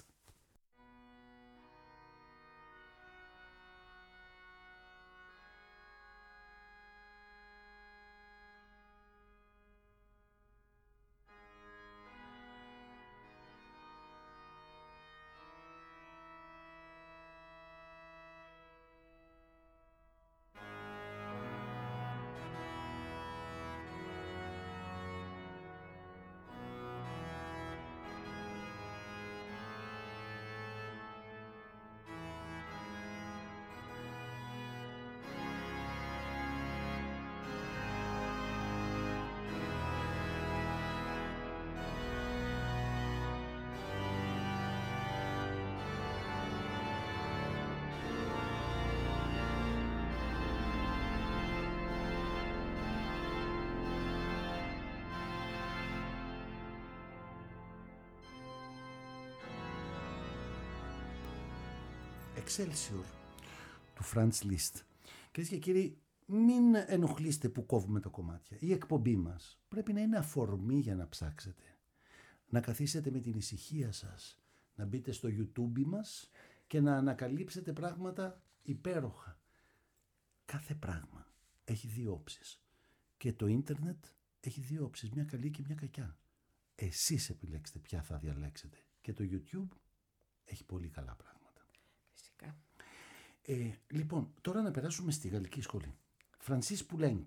Excelsior του Franz Liszt. Κυρίες και κύριοι, μην ενοχλείστε που κόβουμε τα κομμάτια. Η εκπομπή μας πρέπει να είναι αφορμή για να ψάξετε. Να καθίσετε με την ησυχία σας, να μπείτε στο YouTube μας και να ανακαλύψετε πράγματα υπέροχα. Κάθε πράγμα έχει δύο όψεις. Και το ίντερνετ έχει δύο όψεις, μια καλή και μια κακιά. Εσείς επιλέξτε ποια θα διαλέξετε. Και το YouTube έχει πολύ καλά πράγματα. Φυσικά. Λοιπόν, τώρα να περάσουμε στη γαλλική σχολή. Φρανσίς Πουλένκ.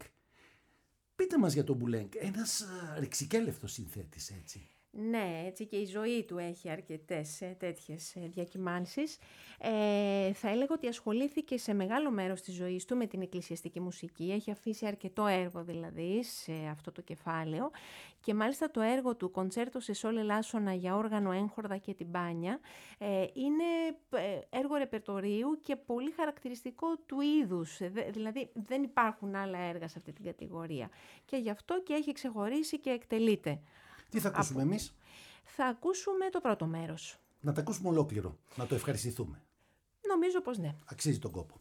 Πείτε μας για τον Πουλένκ. Ένας ρεξικέλευτος συνθέτης, έτσι. Ναι, έτσι και η ζωή του έχει αρκετές τέτοιες διακυμάνσεις. Θα έλεγα ότι ασχολήθηκε σε μεγάλο μέρος της ζωής του με την εκκλησιαστική μουσική. Έχει αφήσει αρκετό έργο δηλαδή σε αυτό το κεφάλαιο. Και μάλιστα το έργο του «Κοντσέρτο σε σόλ ελάσσονα» για όργανο, έγχορδα και τυμπάνια είναι έργο ρεπερτορίου και πολύ χαρακτηριστικό του είδους. Δηλαδή δεν υπάρχουν άλλα έργα σε αυτή την κατηγορία. Και γι' αυτό και έχει ξεχωρίσει και εκτελείται. Τι θα ακούσουμε εμείς? Θα ακούσουμε το πρώτο μέρος. Να τα ακούσουμε ολόκληρο, να το ευχαριστηθούμε. Νομίζω πως ναι. Αξίζει τον κόπο.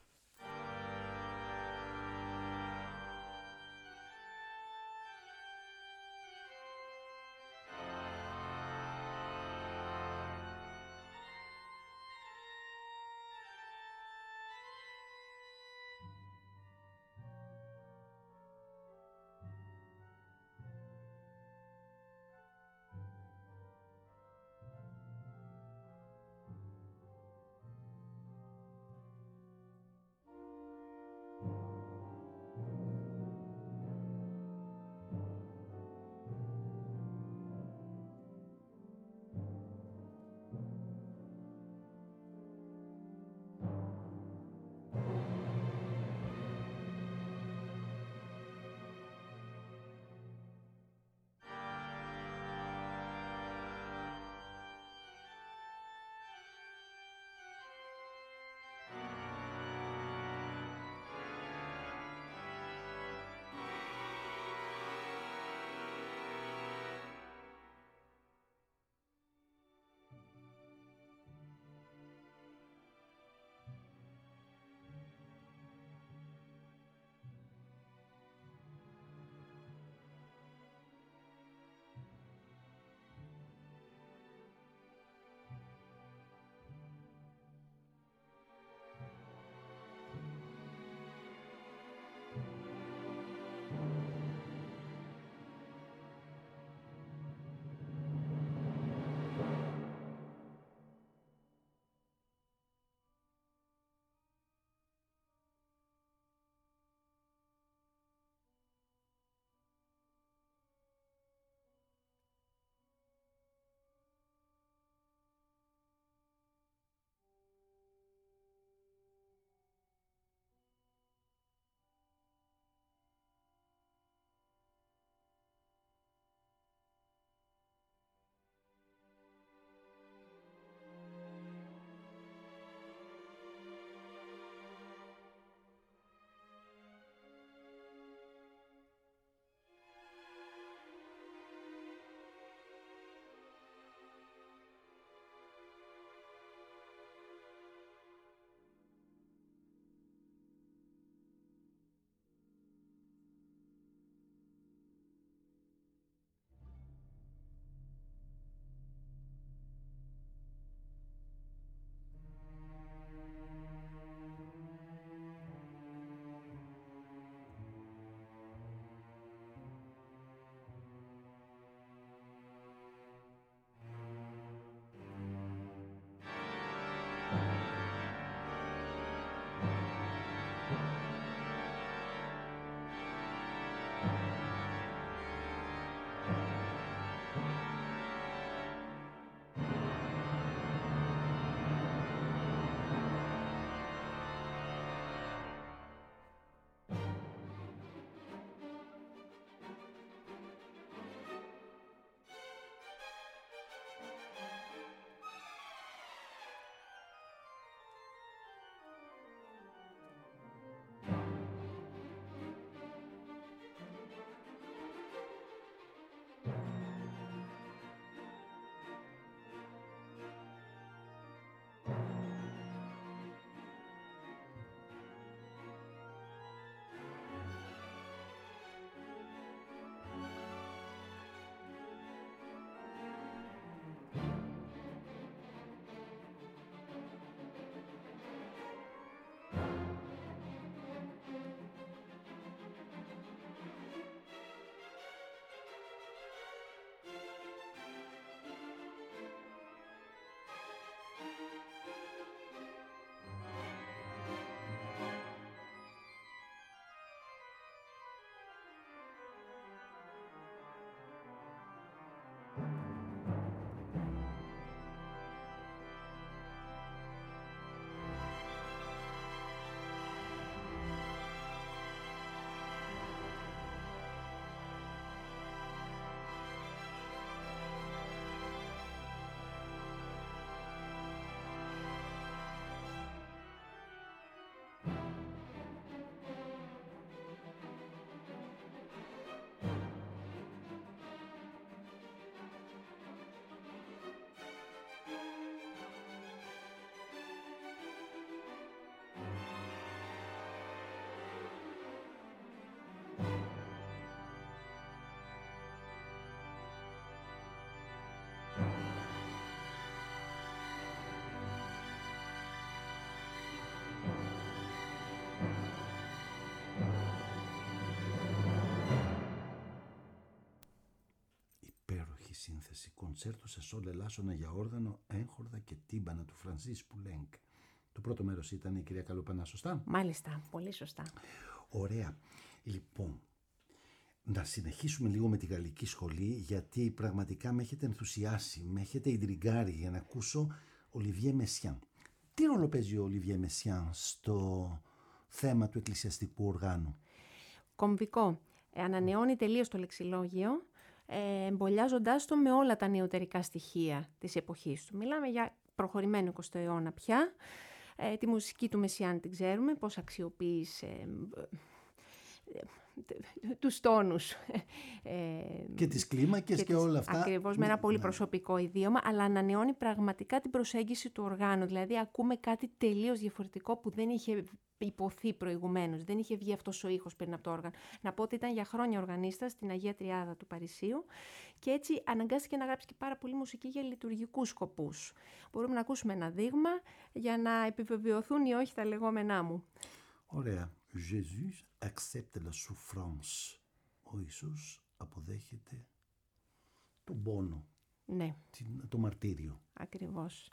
εξαιρετική σύνθεση. Κοντσέρτο σε σόλ ελάσσονα για όργανο, έγχορδα και τύμπανα του Φρανσίς Πουλέγκ. Το πρώτο μέρος ήταν η κυρία Καλοπανά, σωστά? Μάλιστα, πολύ σωστά. Ωραία. Λοιπόν, να συνεχίσουμε λίγο με τη γαλλική σχολή, γιατί πραγματικά με έχετε ενθουσιάσει, με έχετε ιντριγκάρει για να ακούσω Ολιβιέ Μεσιάν. Τι ρόλο παίζει ο Ολιβιέ Μεσιάν στο θέμα του εκκλησιαστικού οργάνου? Κομβικό. Ανανεώνει τελείως το λεξιλόγιο, εμπολιάζοντάς το με όλα τα νεωτερικά στοιχεία της εποχής του. Μιλάμε για προχωρημένο 20ο αιώνα πια. Τη μουσική του Μεσιάν την ξέρουμε, πώς αξιοποίησε τους τόνους. Και τις κλίμακες και όλα αυτά. Ακριβώς, με ένα πολύ προσωπικό ιδίωμα, αλλά ανανεώνει πραγματικά την προσέγγιση του οργάνου. Δηλαδή ακούμε κάτι τελείως διαφορετικό που δεν είχε υποθεί προηγουμένως. Δεν είχε βγει αυτός ο ήχος πριν από το όργανο. Να πω ότι ήταν για χρόνια οργανίστας στην Αγία Τριάδα του Παρισίου και έτσι αναγκάστηκε να γράψει και πάρα πολύ μουσική για λειτουργικούς σκοπούς. Μπορούμε να ακούσουμε ένα δείγμα για να επιβεβαιωθούν ή όχι τα λεγόμενά μου. Ωραία. Jésus accepte la souffrance. Ο Ιησούς αποδέχεται τον πόνο, Ναι, το μαρτύριο. ακριβώς.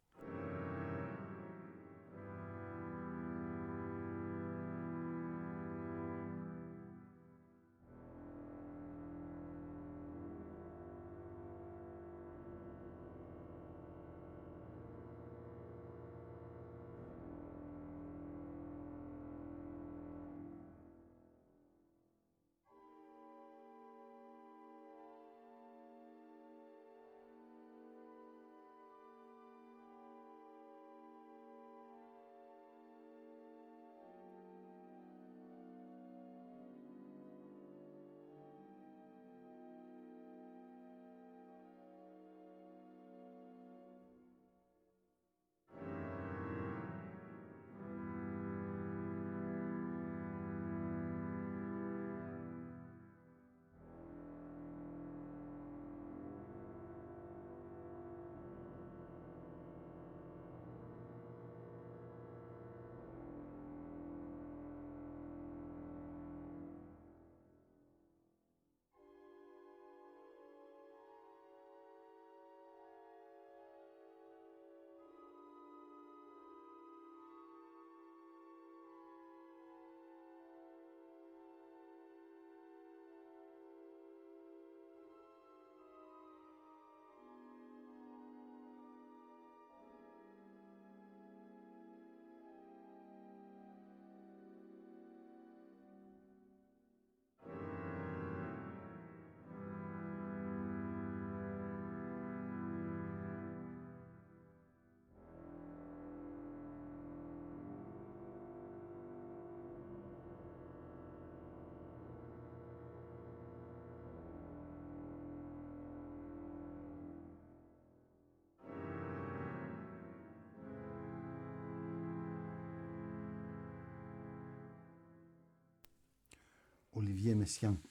Ολιβιέ Μεσιάν.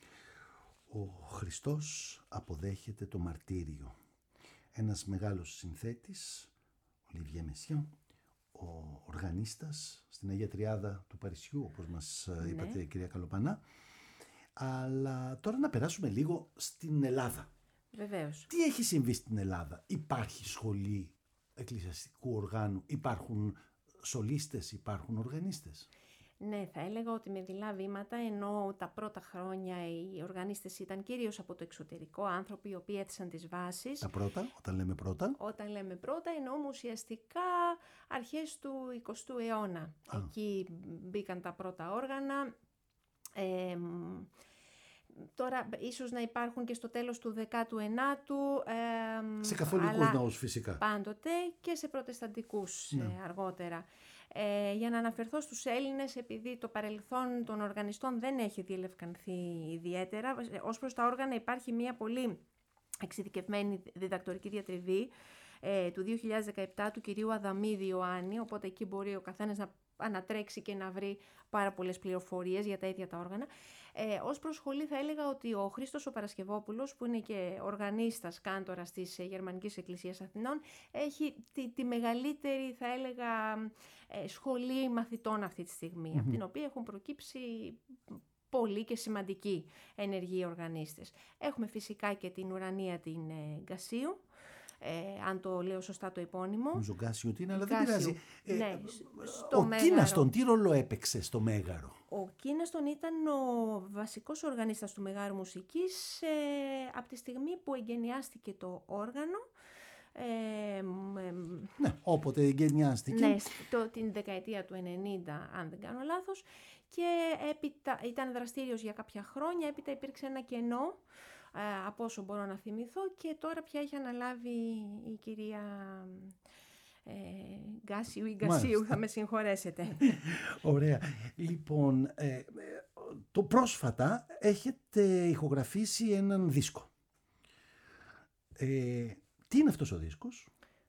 Ο Χριστός αποδέχεται το μαρτύριο. Ένας μεγάλος συνθέτης, Ολιβιέ Μεσιάν, ο οργανίστας στην Αγία Τριάδα του Παρισιού, όπως μας είπατε, κυρία Καλοπανά. Αλλά τώρα να περάσουμε λίγο στην Ελλάδα. Βεβαίως. Τι έχει συμβεί στην Ελλάδα? Υπάρχει σχολή εκκλησιαστικού οργάνου, υπάρχουν σολίστες, υπάρχουν οργανίστες? Ναι, θα έλεγα ότι με δειλά βήματα, ενώ τα πρώτα χρόνια οι οργανίστες ήταν κυρίως από το εξωτερικό, άνθρωποι οι οποίοι έθεσαν τις βάσεις. Τα πρώτα, όταν λέμε πρώτα. Όταν λέμε πρώτα, εννοούμε ουσιαστικά αρχές του 20ου αιώνα. Εκεί μπήκαν τα πρώτα όργανα. Τώρα ίσως να υπάρχουν και στο τέλος του 19ου. Σε καθολικούς ναούς φυσικά. Πάντοτε και σε προτεσταντικούς αργότερα. Για να αναφερθώ στους Έλληνες, επειδή το παρελθόν των οργανιστών δεν έχει διελευκανθεί ιδιαίτερα, ως προς τα όργανα υπάρχει μια πολύ εξειδικευμένη διδακτορική διατριβή του 2017 του κυρίου Αδαμίδη Ιωάννη, οπότε εκεί μπορεί ο καθένας να ανατρέξει και να βρει πάρα πολλές πληροφορίες για τα ίδια τα όργανα. Ως προσχολή θα έλεγα ότι ο Χρήστος ο Παρασκευόπουλος, που είναι και οργανίστας κάντορας της Γερμανικής Εκκλησίας Αθηνών, έχει τη μεγαλύτερη, θα έλεγα, σχολή μαθητών αυτή τη στιγμή, από την οποία έχουν προκύψει πολλοί και σημαντικοί ενεργοί οργανίστες. Έχουμε φυσικά και την Ουρανία την Γκασίου, αν το λέω σωστά το επώνυμο. Νομίζω Γκάσιου τι είναι, αλλά δεν πειράζει. Ναι, ο Κίναστον τι ρόλο έπαιξε στο Μέγαρο? Ο Κίναστον ήταν ο βασικός οργανίστας του Μεγάρου Μουσικής από τη στιγμή που εγκαινιάστηκε το όργανο. Ναι, όποτε εγκαινιάστηκε. Ναι, την δεκαετία του 90, αν δεν κάνω λάθος. Και έπειτα ήταν δραστήριος για κάποια χρόνια, έπειτα υπήρξε ένα κενό, από όσο μπορώ να θυμηθώ, και τώρα πια έχει αναλάβει η κυρία Γκάσιου ή Γκασίου, θα με συγχωρέσετε. Ωραία. Λοιπόν, το πρόσφατα έχετε ηχογραφήσει έναν δίσκο. Τι είναι αυτός ο δίσκος?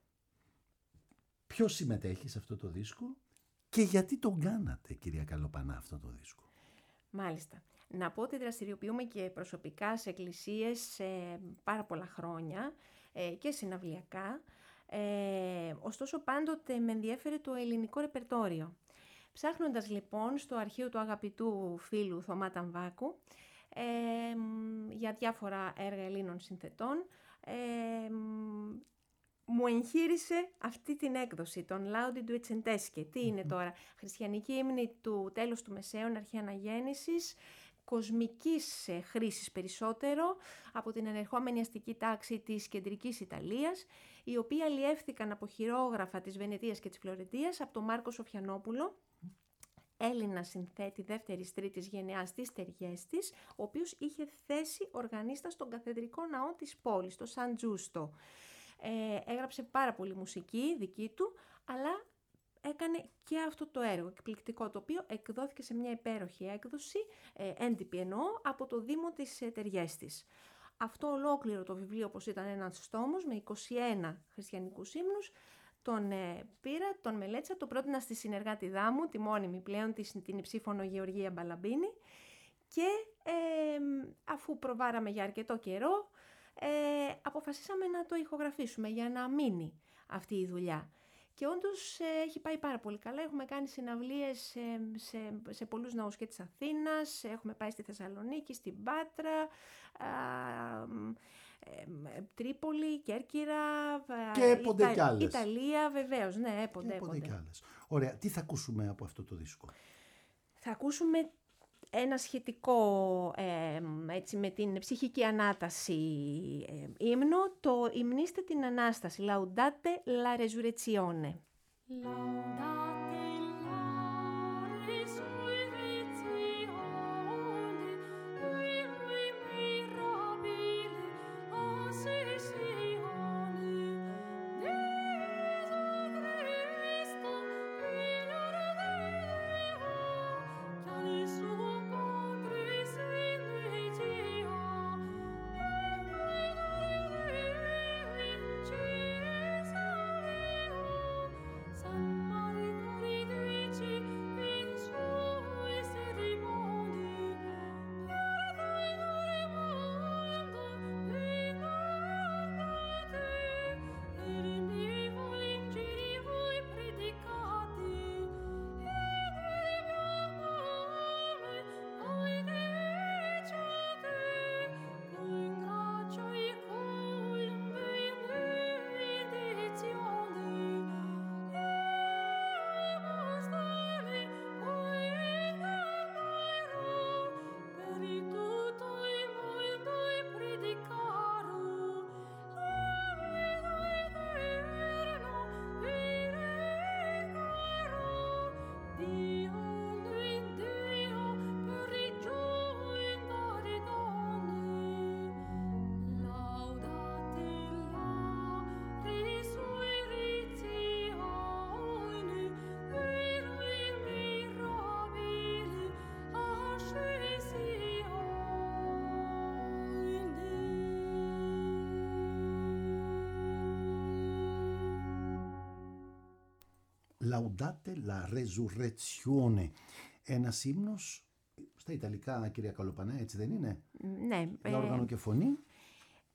Ποιος συμμετέχει σε αυτό το δίσκο? Και γιατί τον κάνατε, κυρία Καλοπανά, αυτό το δίσκο? Μάλιστα. Να πω ότι δραστηριοποιούμε και προσωπικά σε εκκλησίες πάρα πολλά χρόνια και συναυλιακά. Ωστόσο πάντοτε με ενδιέφερε το ελληνικό ρεπερτόριο. Ψάχνοντας λοιπόν στο αρχείο του αγαπητού φίλου Θωμά Ταμβάκου για διάφορα έργα Ελλήνων συνθετών, μου εγχείρησε αυτή την έκδοση, τον Laudi du Ecentesche. Τι είναι τώρα? Χριστιανική ύμνη του τέλους του Μεσαίων, αρχή αναγέννησης, κοσμικής χρήσης περισσότερο, από την ανερχόμενη αστική τάξη της κεντρικής Ιταλίας, οι οποίοι αλλιεύθηκαν από χειρόγραφα της Βενετίας και της Φλωρεντίας από τον Μάρκο Σοφιανόπουλο, Έλληνα συνθέτη δεύτερης-τρίτης γενεάς της Τεριέστης, ο οποίος είχε θέση οργανίστα στον καθεδρικό ναό της πόλης, το Σαν Τζούστο. Έγραψε πάρα πολύ μουσική δική του, αλλά έκανε και αυτό το έργο εκπληκτικό, το οποίο εκδόθηκε σε μια υπέροχη έκδοση, έντυπη εννοώ, από το Δήμο της Τεριέστης. Αυτό ολόκληρο το βιβλίο, όπως ήταν ένας τόμος, με 21 χριστιανικούς ύμνους, τον πήρα, τον μελέτησα, το πρότεινα στη συνεργάτιδά μου, τη μόνιμη πλέον, την υψήφωνο Γεωργία Μπαλαμπίνη, και αφού προβάραμε για αρκετό καιρό, αποφασίσαμε να το ηχογραφήσουμε για να μείνει αυτή η δουλειά. Και όντως έχει πάει πάρα πολύ καλά. Έχουμε κάνει συναυλίες σε πολλούς ναούς και της Αθήνας, έχουμε πάει στη Θεσσαλονίκη, στην Πάτρα, Τρίπολη, Κέρκυρα, και έπονται κι άλλες. Ιταλία, βεβαίως, ναι, έπονται κι άλλες. Ωραία, τι θα ακούσουμε από αυτό το δίσκο? Θα ακούσουμε ένα σχετικό, έτσι, με την ψυχική ανάταση ύμνο, το «Υμνήστε την Ανάσταση», «Laudate la Resurrezione». Laudate la Resurrezione. Ένας ύμνος στα Ιταλικά, κυρία Καλοπανά, έτσι δεν είναι? Ναι. Για όργανο και φωνή.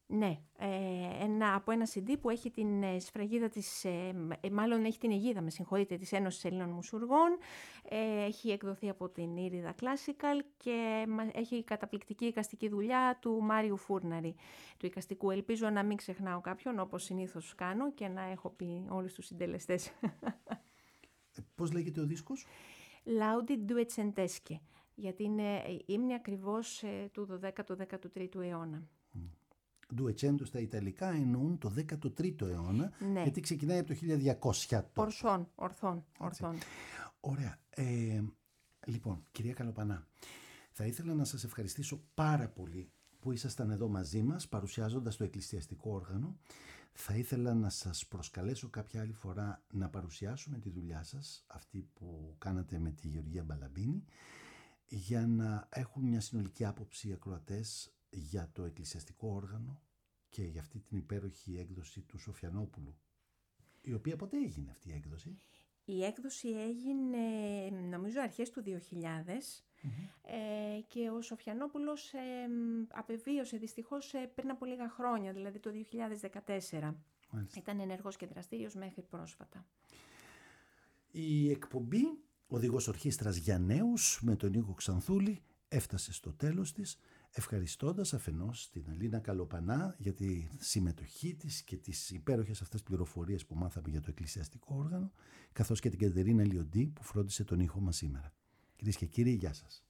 Ναι, από ένα CD που έχει την σφραγίδα της, μάλλον έχει την αιγίδα, με συγχωρείτε, της Ένωσης Ελλήνων Μουσουργών, έχει εκδοθεί από την Ήριδα Classical και έχει καταπληκτική εικαστική δουλειά του Μάριου Φούρναρη, του εικαστικού. Ελπίζω να μην ξεχνάω κάποιον, όπως συνήθως κάνω, και να έχω πει όλους τους συντελεστές. Πώς λέγεται ο δίσκος? Laudi Duecentesche, γιατί είναι ύμνη ακριβώς του 12ου-13ου αιώνα. Duecento στα Ιταλικά εννοούν το 13ο αιώνα, Ναι. γιατί ξεκινάει από το 1200. Ορθόν. Ωραία. Λοιπόν, κυρία Καλοπανά, θα ήθελα να σας ευχαριστήσω πάρα πολύ που ήσασταν εδώ μαζί μας παρουσιάζοντας το εκκλησιαστικό όργανο. Θα ήθελα να σας προσκαλέσω κάποια άλλη φορά να παρουσιάσουμε τη δουλειά σας, αυτή που κάνατε με τη Γεωργία Μπαλαμπίνη, για να έχουν μια συνολική άποψη οι ακροατές για το εκκλησιαστικό όργανο και για αυτή την υπέροχη έκδοση του Σοφιανόπουλου, η οποία πότε έγινε αυτή η έκδοση? Η έκδοση έγινε, νομίζω, αρχές του 2000 και ο Σοφιανόπουλος απεβίωσε δυστυχώς πριν από λίγα χρόνια, δηλαδή το 2014. Μάλιστα. Ήταν ενεργός και δραστήριος μέχρι πρόσφατα. Η εκπομπή «Οδηγός Ορχήστρας για Νέους» με τον Νίκο Ξανθούλη έφτασε στο τέλος της, ευχαριστώντας αφενός την Αλίνα Καλοπανά για τη συμμετοχή της και τις υπέροχες αυτές πληροφορίες που μάθαμε για το εκκλησιαστικό όργανο, καθώς και την Κατερίνα Λιοντή που φρόντισε τον ήχο μας σήμερα. Κυρίες και κύριοι, γεια σας.